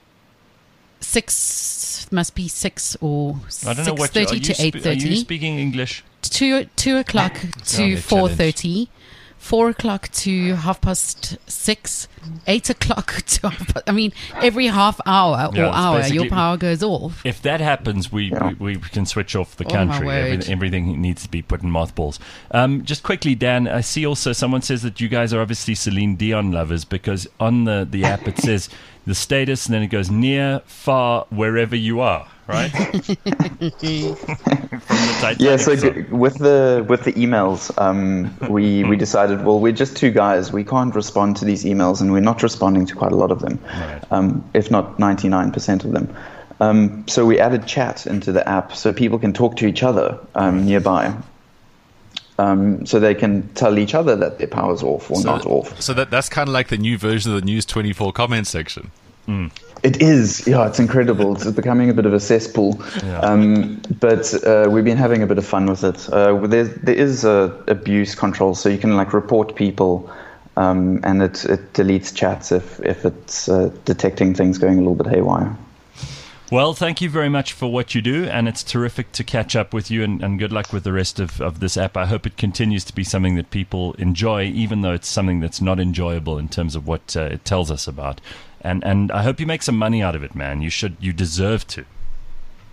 six must be six or I don't know six what you, are thirty you to spe- eight Are you thirty. speaking English? Two two o'clock to Okay, four challenge. thirty. Four o'clock to half past six, eight o'clock to half past, I mean, every half hour or Yeah, it's hour, basically- your power goes off. If that happens, we, Yeah. we, we can switch off the Oh, my country. word. Everything, everything needs to be put in mothballs. Um, just quickly, Dan, I see also someone says that you guys are obviously Celine Dion lovers because on the, the app it says the status and then it goes near, far, wherever you are, right? From the Titanic yeah, so song. g- with the with the emails, um, we we decided, well, we're just two guys. We can't respond to these emails, and we're not responding to quite a lot of them, Right. um, if not ninety-nine percent of them. Um, so we added chat into the app so people can talk to each other um, nearby. Um, so they can tell each other that their power's off or So- not off. So that that's kind of like the new version of the News twenty-four comment section. It is, yeah, it's incredible. It's becoming a bit of a cesspool, Yeah. um, but uh, we've been having a bit of fun with it. Uh, there, there is uh, abuse control, so you can like report people, um, and it, it deletes chats if if it's uh, detecting things going a little bit haywire. Well, thank you very much for what you do, and it's terrific to catch up with you, and, and good luck with the rest of, of this app. I hope it continues to be something that people enjoy, even though it's something that's not enjoyable in terms of what uh, it tells us about. And and I hope you make some money out of it, man. You should, you deserve to.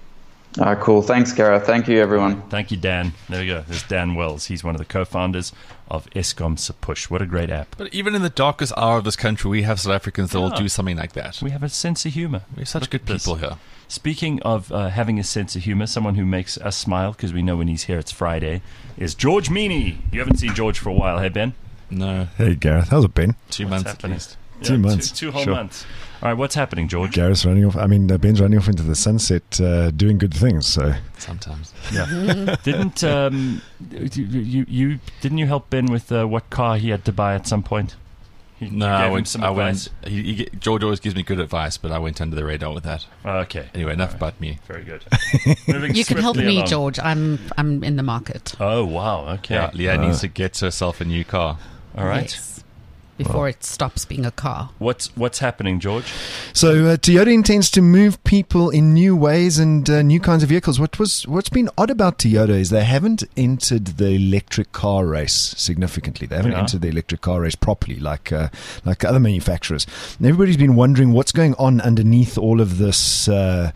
Ah, cool. Thanks, Gareth. Thank you, everyone. Thank you, Dan. There we go. There's Dan Wells. He's one of the co-founders of Eskom Sepush. What a great app. But even in the darkest hour of this country, we have South Africans that will Yeah. do something like that. We have a sense of humor. We're such Look good at this. people here. Speaking of uh, having a sense of humor, someone who makes us smile, because we know when he's here it's Friday, is George Meany. You haven't seen George for a while, hey, Ben? No. Hey, Gareth. How's it been? Two What's months happening? at least. Two Yeah, months. Two, two whole Sure. months. All right, what's happening, George? Gareth's running off. I mean, uh, Ben's running off into the sunset, uh, doing good things. So Sometimes. Yeah. didn't um, you, you you didn't you help Ben with uh, what car he had to buy at some point? You, No, you I gave him went. some I advice. went. He, he, get- George always gives me good advice, but I went under the radar with that. Okay. Anyway, enough about me. Very good. Moving You can help swiftly me, along. George. I'm I'm in the market. Oh wow. Okay. Yeah, Leanne Uh, needs to get herself a new car. All right. Yes. Before it stops being a car. What's what's happening, George? So uh, Toyota intends to move people in new ways and uh, new kinds of vehicles. What was what's been odd about Toyota is they haven't entered the electric car race significantly. They haven't Yeah. entered the electric car race properly, like uh, like other manufacturers. And everybody's been wondering what's going on underneath all of this, uh,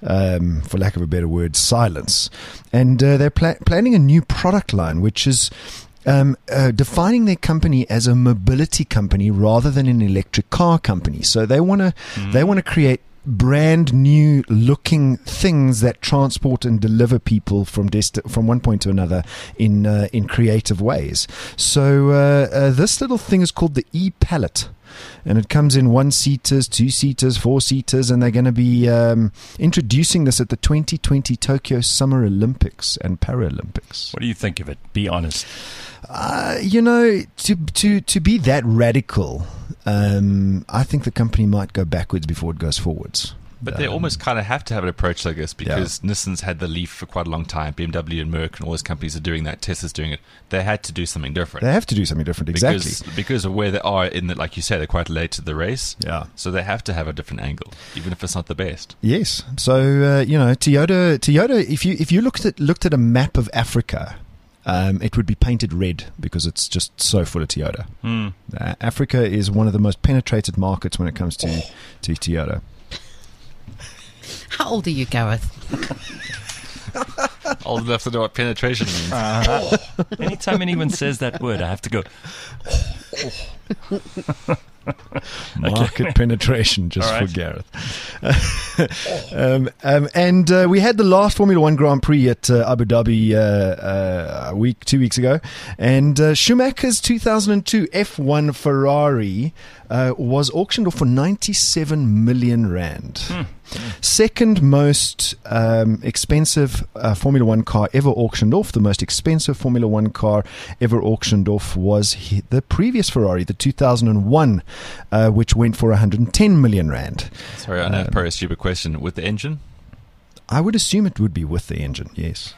um, for lack of a better word, silence. And uh, they're pla- planning a new product line, which is Um, uh, defining their company as a mobility company rather than an electric car company. So they want to they want to create brand new looking things that transport and deliver people from desti- from one point to another in uh, in creative ways. So uh, uh, this little thing is called the e-pallet. And it comes in one-seaters, two-seaters, four-seaters, and they're going to be um, introducing this at the twenty twenty Tokyo Summer Olympics and Paralympics. What do you think of it? Be honest. Uh, you know, to to to be that radical, um, I think the company might go backwards before it goes forwards. But they Um, almost kind of have to have an approach like this because Nissan's had the Leaf for quite a long time. B M W and Merc and all those companies are doing that. Tesla's doing it. They had to do something different. They have to do something different, exactly. Because, because of where they are in the, like you say, they're quite late to the race. Yeah. So they have to have a different angle, even if it's not the best. Yes. So uh, you know, Toyota. Toyota. If you if you looked at looked at a map of Africa, um, it would be painted red because it's just so full of Toyota. Hmm. Uh, Africa is one of the most penetrated markets when it comes to to Toyota. How old are you, Gareth? Old enough to know what penetration means. Uh-huh. Anytime anyone says that word, I have to go. Market penetration, just All right. for Gareth. um, um, and uh, we had the last Formula One Grand Prix at uh, Abu Dhabi uh, uh, a week, two weeks ago, and uh, Schumacher's two thousand two F one Ferrari uh, was auctioned off for ninety-seven million rand. Hmm. Second most um, expensive uh, Formula One car ever auctioned off. The most expensive Formula One car ever auctioned off was he, the previous Ferrari, the two thousand one, uh, which went for one hundred ten million rand. Sorry, I know Um, probably a stupid question. With the engine? I would assume it would be with the engine, yes.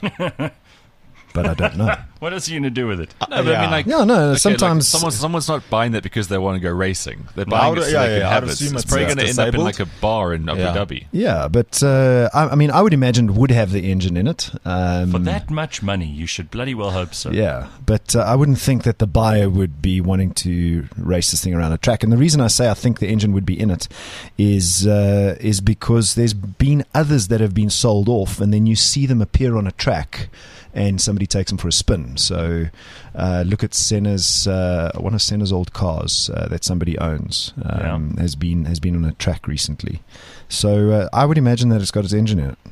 But I don't know. What else are you going to do with it? No, but I mean, like, No, no, okay, sometimes- like someone's someone's not buying that because they want to go racing. They're No, I buying would- it so yeah, they yeah, can I'd have it. assume It's it's, probably uh, going to end up in disabled. like a bar in Abu Yeah. Dhabi. Yeah, but uh, I, I mean, I would imagine it would have the engine in it. Um, For that much money, you should bloody well hope so. Yeah, but uh, I wouldn't think that the buyer would be wanting to race this thing around a track. And the reason I say I think the engine would be in it is uh, is because there's been others that have been sold off, and then you see them appear on a track, and somebody takes them for a spin. So uh, look at Senna's uh, one of Senna's old cars uh, that somebody owns um, has been has been on a track recently. So uh, I would imagine that it's got its engine in it.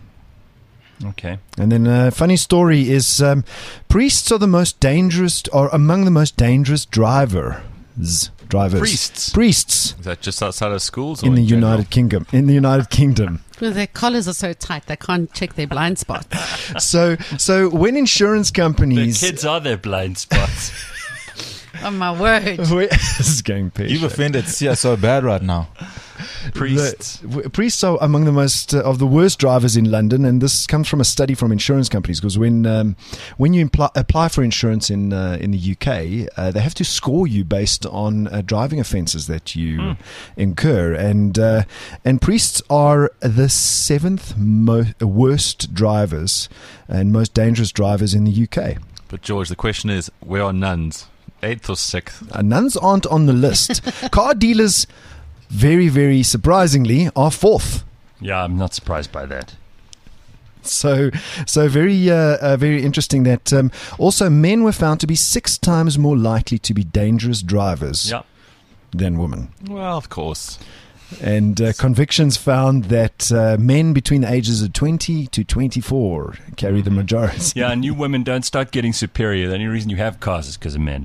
Okay. And then a uh, funny story is um, priests are the most dangerous, or among the most dangerous drivers. Drivers. Priests. Priests Is that just outside of schools? Or in the general? United Kingdom. In the United Kingdom. Well, their collars are so tight they can't check their blind spots. so, so when insurance The companies, kids are their blind spots. Oh my word! this is going pear You've offended Sia so bad right now. Priests. The, w- priests are among the most uh, of the worst drivers in London, and this comes from a study from insurance companies. Because when um, when you impl- apply for insurance in uh, in the U K, uh, they have to score you based on uh, driving offences that you Hmm. incur, and uh, and priests are the seventh mo- worst drivers and most dangerous drivers in the U K. But George, the question is, where are nuns? Eighth or sixth? Uh, nuns aren't on the list. Car dealers, very very surprisingly, are fourth. Yeah, I'm not surprised by that. so, so very, uh, uh, very interesting that um, also men were found to be six times more likely to be dangerous drivers Yep. than women. Well, of course. And uh, convictions found that uh, men between the ages of twenty to twenty-four carry the majority. Yeah, and you women don't start getting superior. The only reason you have cars is because of men.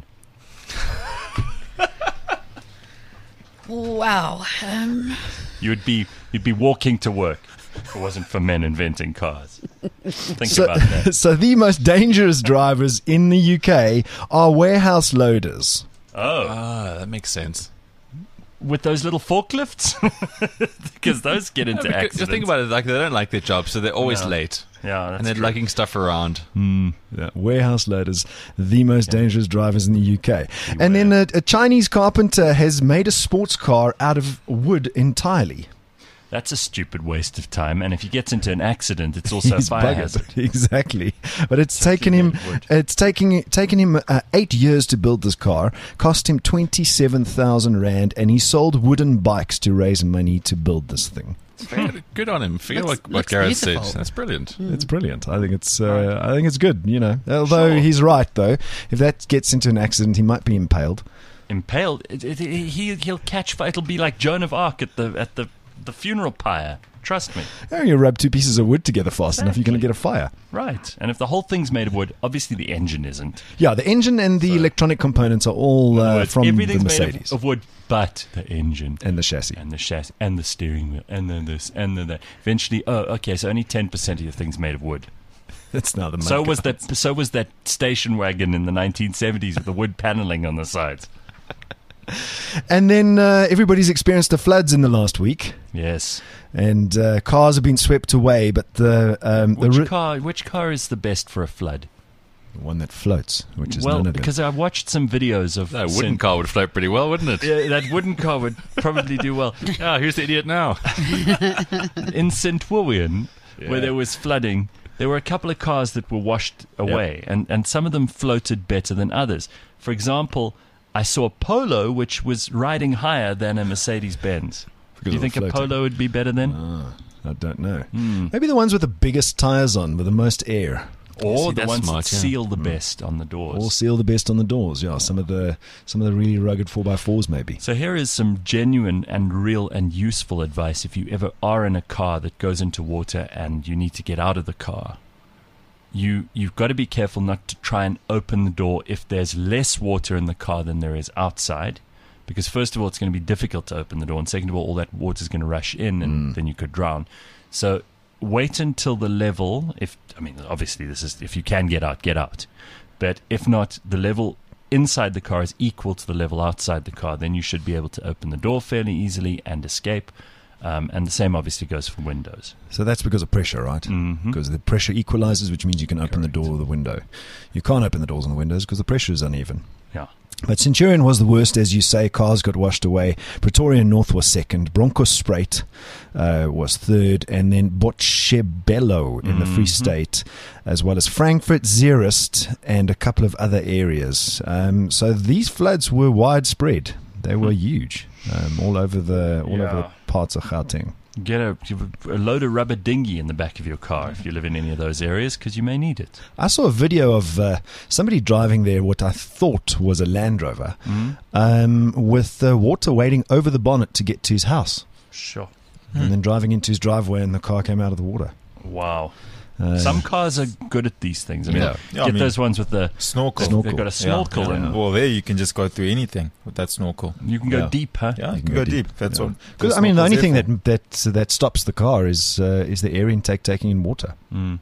Wow. Um, You would be you'd be walking to work if it wasn't for men inventing cars. Think So, about that. so the most dangerous drivers in the U K are warehouse loaders. Oh, Ah, that makes sense. with those little forklifts, because those get into Yeah, because- accidents. Think about it, like they don't like their job, so they're always No. late. Yeah, that's and they're true. lugging stuff around. Mm, yeah. Warehouse loaders, the most dangerous drivers in the U K. And then a, a Chinese carpenter has made a sports car out of wood entirely. That's a stupid waste of time. And if he gets into an accident, it's also He's a fire buggered. hazard. Exactly. But it's taken him it's taking taken him uh, eight years to build this car, cost him twenty-seven thousand rand, and he sold wooden bikes to raise money to build this thing. Good, good on him. Forget Looks- what, what looks Gareth said. beautiful. That's brilliant. It's brilliant. I think it's uh, I think it's good, you know. Although Sure. he's right though. If that gets into an accident, he might be impaled. Impaled. It, it, it- he he'll catch fire. It'll be like Joan of Arc at the at the the funeral pyre. Trust me. Oh, you rub two pieces of wood together fast enough, you're going to get a fire. Right. And if the whole thing's made of wood, obviously the engine isn't. Yeah, the engine and the electronic components are all In other uh, words, from the everything's made Mercedes of, of wood, but the engine and the chassis. and the chassis and the steering wheel and then this and then that. Eventually, oh, okay, so only ten percent of your thing's made of wood. That's now the So market. was that. So was that station wagon in the nineteen seventies with the wood paneling on the sides. And then uh, everybody's experienced the floods in the last week, Yes. and uh, cars have been swept away. But the um, the Which ri- car? Which car is the best for a flood? one that floats, which is well, none of it. because I watched some videos of That wooden Sin- car would float pretty well, wouldn't it? Yeah, that wooden car would probably do well. Ah, who's the idiot now? In Saint William, Yeah. where there was flooding, there were a couple of cars that were washed away, and, and some of them floated better than others. For example, I saw a Polo which was riding higher than a Mercedes Benz. Do you of think the a floating. Polo would be better then? Ah, I don't know. Hmm. Maybe the ones with the biggest tires on, with the most air, Or See, the that's ones smart, that yeah. seal the best on the doors. or seal the best on the doors. Yeah, some of the some of the really rugged four by fours, maybe. So here is some genuine and real and useful advice if you ever are in a car that goes into water and you need to get out of the car. You, you've got to be careful not to try and open the door if there's less water in the car than there is outside. Because first of all, it's going to be difficult to open the door. And second of all, all that water is going to rush in and then you could drown. So wait until the level, if I mean, obviously this is, if you can get out, get out. But if not, the level inside the car is equal to the level outside the car, then you should be able to open the door fairly easily and escape. Um, and the same obviously goes for windows. So that's because of pressure, right? Mhm. Because the pressure equalizes, which means you can open the door or the window. You can't open the doors and the windows because the pressure is uneven. Yeah. But Centurion was the worst, as you say. Cars got washed away. Pretoria North was second. Bronkhorstspruit uh, was third. And then Botshabelo in the Free Mhm. State, as well as Frankfurt, Zeerust, and a couple of other areas. Um, so these floods were widespread. They were huge, um, all over the all over the Yeah. parts of Gauteng. Get a, a load of rubber dinghy in the back of your car if you live in any of those areas, because you may need it. I saw a video of uh, somebody driving there, what I thought was a Land Rover, Mhm. um, with uh, water waiting over the bonnet to get to his house, Sure. and then driving into his driveway, and the car came out of the water. Wow. Uh, Some cars are good at these things. I mean, Yeah. get Yeah, I mean, those ones with the Snorkel. They've, they've got a snorkel, Yeah, and yeah. Well, there you can just go through anything with that snorkel. you can go Yeah. deep, huh? Yeah, you can go deep. That's Yeah. what. 'Cause, I mean, the only thing that that that stops the car is uh, is the air intake taking in water. Mm.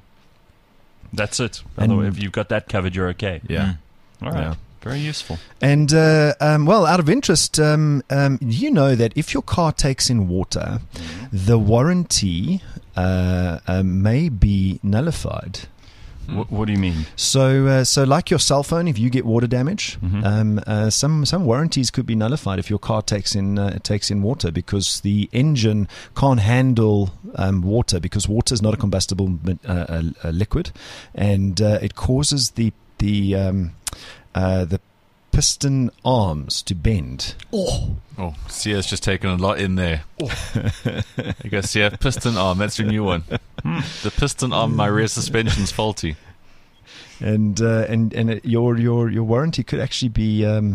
That's it. And- Otherwise, if you've got that covered, you're okay. Yeah. All right. Yeah. Very useful. And uh, um, well, out of interest, um, um, you know that if your car takes in water, the warranty uh, uh, may be nullified. Wh- what do you mean? So, uh, so like your cell phone, if you get water damage, Mhm. um, uh, some some warranties could be nullified if your car takes in uh, takes in water, because the engine can't handle um, water, because water is not a combustible uh, uh, uh, liquid, and uh, it causes the the um, uh, the piston arms to bend. Oh. Oh, Sia's just taken a lot in there. You go, Sia, piston arm, that's your new one. Hmm. The piston arm, my rear suspension's faulty. And uh, and and it, your your your warranty could actually be um,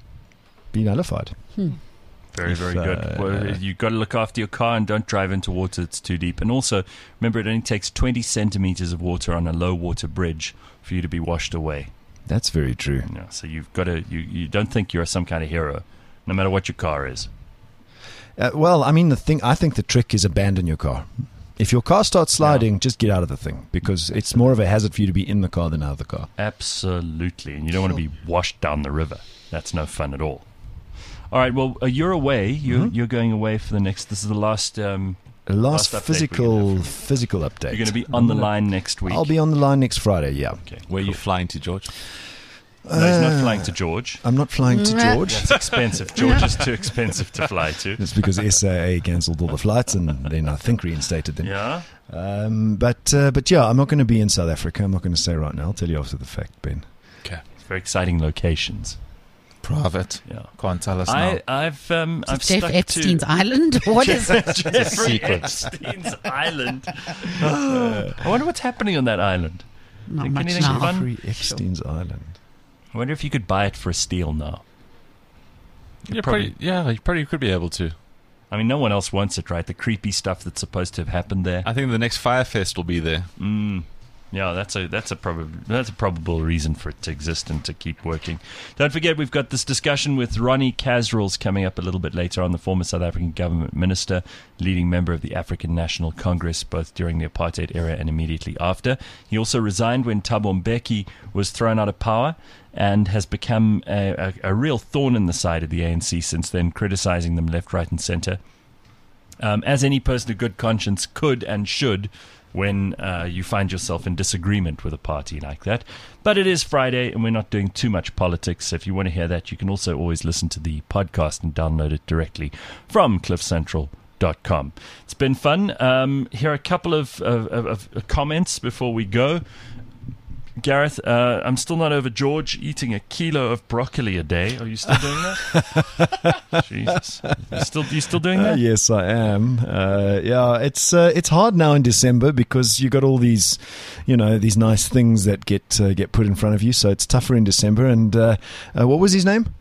be nullified. Hmm. Very, If, very good. uh, Well, you've got to look after your car and don't drive into water that's too deep. And also, remember, it only takes twenty centimeters of water on a low water bridge for you to be washed away. That's very true. Yeah, so you've got to, you, you don't think you're some kind of hero, no matter what your car is. Uh, well, I mean, the thing. I think the trick is abandon your car. If your car starts sliding, just get out of the thing, because it's more of a hazard for you to be in the car than out of the car. Absolutely. And you don't want to be washed down the river. That's no fun at all. All right, well, uh, you're away. You're, Mm-hmm. you're going away for the next, this is the last... Um, The last, update we're physical gonna have. physical update. You're going to be on the line next week. I'll be on the line next Friday, yeah. Okay. Where are you flying to, George? No, he's not Uh, flying to George. I'm not flying to George. That's expensive. George is too expensive to fly to. It's because S A A cancelled all the flights and then I think reinstated them. Yeah. Um, but uh, but yeah, I'm not going to be in South Africa. I'm not going to say right now. I'll tell you after the fact, Ben. Okay. Very exciting locations. Private. Yeah. Can't tell us now. I, I've um, I've Jeff stuck Epstein's to Island? What is it? Jeffrey secret. Epstein's Island. I wonder what's happening on that island. Not Think much anything now. fun? Jeffrey Epstein's Island. I wonder if you could buy it for a steal now. Yeah, probably- probably, yeah, you probably could be able to. I mean, no one else wants it, right? The creepy stuff that's supposed to have happened there. I think the next Firefest will be there. Mm. Yeah, that's a that's a probable that's a probable reason for it to exist and to keep working. Don't forget, we've got this discussion with Ronnie Kasrils coming up a little bit later on, the former South African government minister, leading member of the African National Congress, both during the apartheid era and immediately after. He also resigned when Thabo Mbeki was thrown out of power and has become a, a, a real thorn in the side of the A N C since then, criticizing them left, right, and center. Um, as any person of good conscience could and should when uh, you find yourself in disagreement with a party like that. But it is Friday, and we're not doing too much politics. So if you want to hear that, you can also always listen to the podcast and download it directly from cliff central dot com. It's been fun. Um, here are a couple of, of, of, of comments before we go. Gareth, uh, I'm still not over George eating a kilo of broccoli a day. Are you still doing that? Jesus, you still you still doing Uh, that? yes, I am. Uh, yeah, it's uh, it's hard now in December because you got all these, you know, these nice things that get uh, get put in front of you. So it's tougher in December. And uh, uh, what was his name?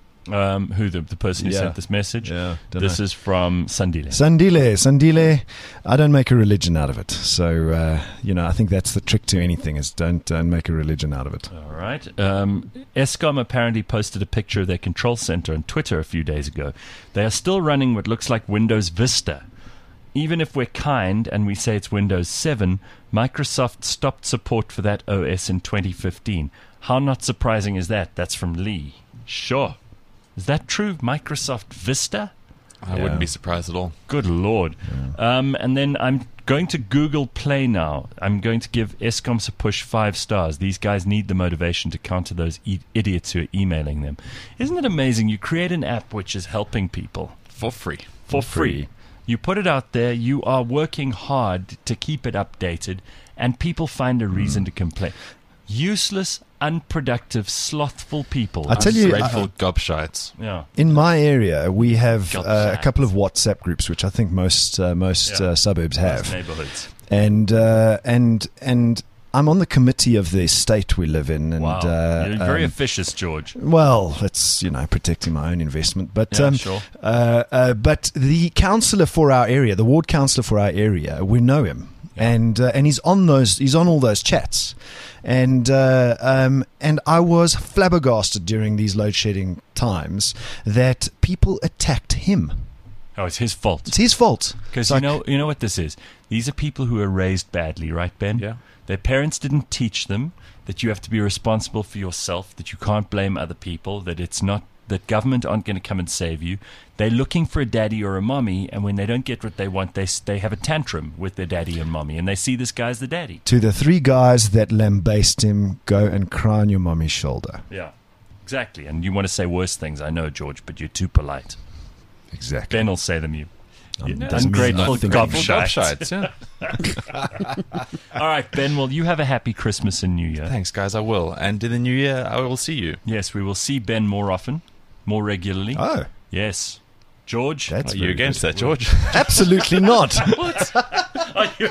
Um, who the the person who Yeah. sent this message? Yeah, don't this know. is from Sandile. Sandile, Sandile. I don't make a religion out of it. So uh, you know, I think that's the trick to anything: is don't don't make a religion out of it. All right. Um, Eskom apparently posted a picture of their control center on Twitter a few days ago. They are still running what looks like Windows Vista. Even if we're kind and we say it's Windows seven, Microsoft stopped support for that O S in twenty fifteen. How not surprising is that? That's from Lee. Sure. Is that true? Microsoft Vista? I Yeah. wouldn't be surprised at all. Good Lord. Um, and then I'm going to Google Play now. I'm going to give Eskom a push five stars. These guys need the motivation to counter those e- idiots who are emailing them. Isn't it amazing? You create an app which is helping people. For free. For For free. free. You put it out there. You are working hard to keep it updated. And people find a reason to complain. Useless, unproductive, slothful people. I tell you, Grateful I- gobshites. Yeah. In my area, we have uh, a Gobshites. couple of WhatsApp groups, which I think most uh, most Yeah. uh, suburbs have. Most neighborhoods. and uh, and and I'm on the committee of the estate we live in. And, Wow. uh, You're very um, officious, George. Well, it's, you know, protecting my own investment, but Yeah, um, sure. uh, uh, but the councillor for our area, the ward councillor for our area, we know him, and uh, and he's on those, he's on all those chats, and uh, um, and I was flabbergasted during these load shedding times that people attacked him. Oh, it's his fault. It's his fault. Because It's you like- know, you know what this is. These are people who are raised badly, right, Ben? Yeah. Their parents didn't teach them that you have to be responsible for yourself, that you can't blame other people, that it's not that government aren't going to come and save you. They're looking for a daddy or a mommy, and when they don't get what they want, they s- they have a tantrum with their daddy and mommy, and they see this guy as the daddy. To the three guys that lambasted him, go and cry on your mommy's shoulder. Yeah, exactly. And you want to say worse things, I know, George, but you're too polite. Exactly. Ben will say them you. Yeah, doesn't mean ungrateful nothing. gobshites. Yeah. All right, Ben, well, you have a happy Christmas and New Year. Thanks, guys. I will. And in the new year, I will see you. Yes, we will see Ben more often, more regularly. Oh. Yes. George? That's Are you very against good. that, George? Absolutely not. What? Are you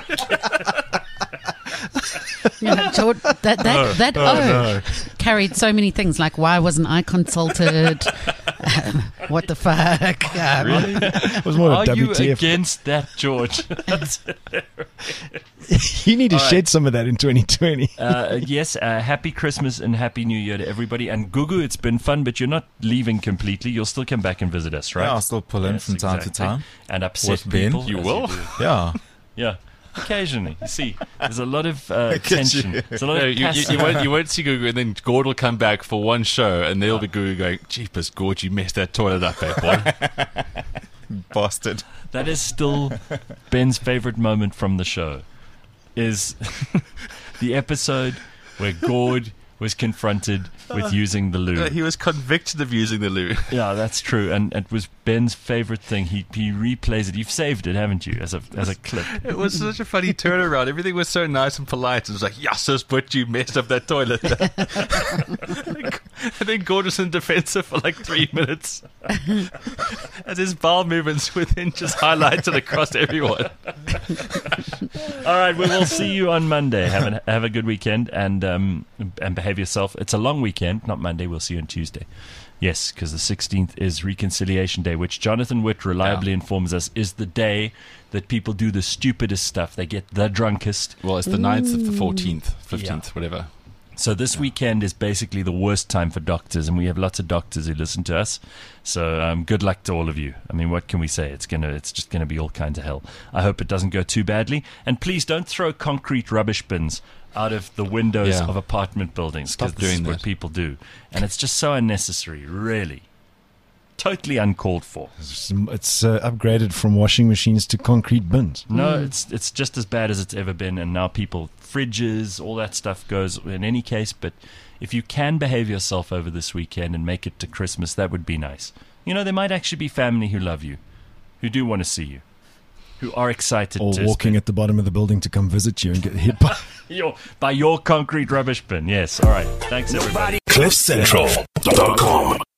Yeah, George, that that Oh, that oh, oh, no. carried so many things like why wasn't I consulted? Um, what the fuck? Um, Really? It was more a Are you W T F. against that, George? That's You need to All right. shed some of that in twenty twenty. uh, yes, uh, happy Christmas and happy New Year to everybody. And Gugu, it's been fun, but you're not leaving completely. You'll still come back and visit us, right? Yeah, I'll still pull in Yes, from time to exactly. time. And upset With Ben. people. You as will? do. Yeah. Yeah. Occasionally, you see, there's a lot of uh, Look at tension. you. There's a lot No, of you, you, passive- you, won't, you won't see Gugu, and then Gord will come back for one show, and there'll be Gugu going, Jeepers, Gord, you messed that toilet up, eh, boy? Bastard. That is still Ben's favorite moment from the show. Is the episode where Gord was confronted with using the loo. Uh, he was convicted of using the loo. Yeah, that's true, and it was Ben's favorite thing. He he replays it. You've saved it, haven't you, as a as a clip? It was such a funny turnaround. Everything was so nice and polite. It was like, yes, but you messed up that toilet. And then Gord was in defensive for like three minutes. As his bowel movements were then just highlighted across everyone. All right, we will see you on Monday. Have a, have a good weekend and um and behave yourself. It's a long weekend, not Monday. We'll see you on Tuesday. Yes, because the sixteenth is Reconciliation Day, which Jonathan Witt reliably Yeah. informs us is the day that people do the stupidest stuff. They get the drunkest. Well, it's the ninth of the fourteenth, fifteenth, Yeah. whatever. So this weekend is basically the worst time for doctors, and we have lots of doctors who listen to us. So um, good luck to all of you. I mean, what can we say? It's gonna, it's just gonna be all kinds of hell. I hope it doesn't go too badly. And please don't throw concrete rubbish bins out of the windows Yeah. of apartment buildings, Stop because this is doing what that. people do, and it's just so unnecessary. Really, totally uncalled for. It's, it's uh, upgraded from washing machines to concrete bins. No, it's it's just as bad as it's ever been, and now people, fridges, all that stuff goes in any case. But if you can behave yourself over this weekend and make it to Christmas, that would be nice. You know, there might actually be family who love you, who do want to see you, who are excited Or to walking spend at the bottom of the building to come visit you and get hit by. your, by your concrete rubbish bin. Yes, all right. Thanks, everybody. cliff central dot com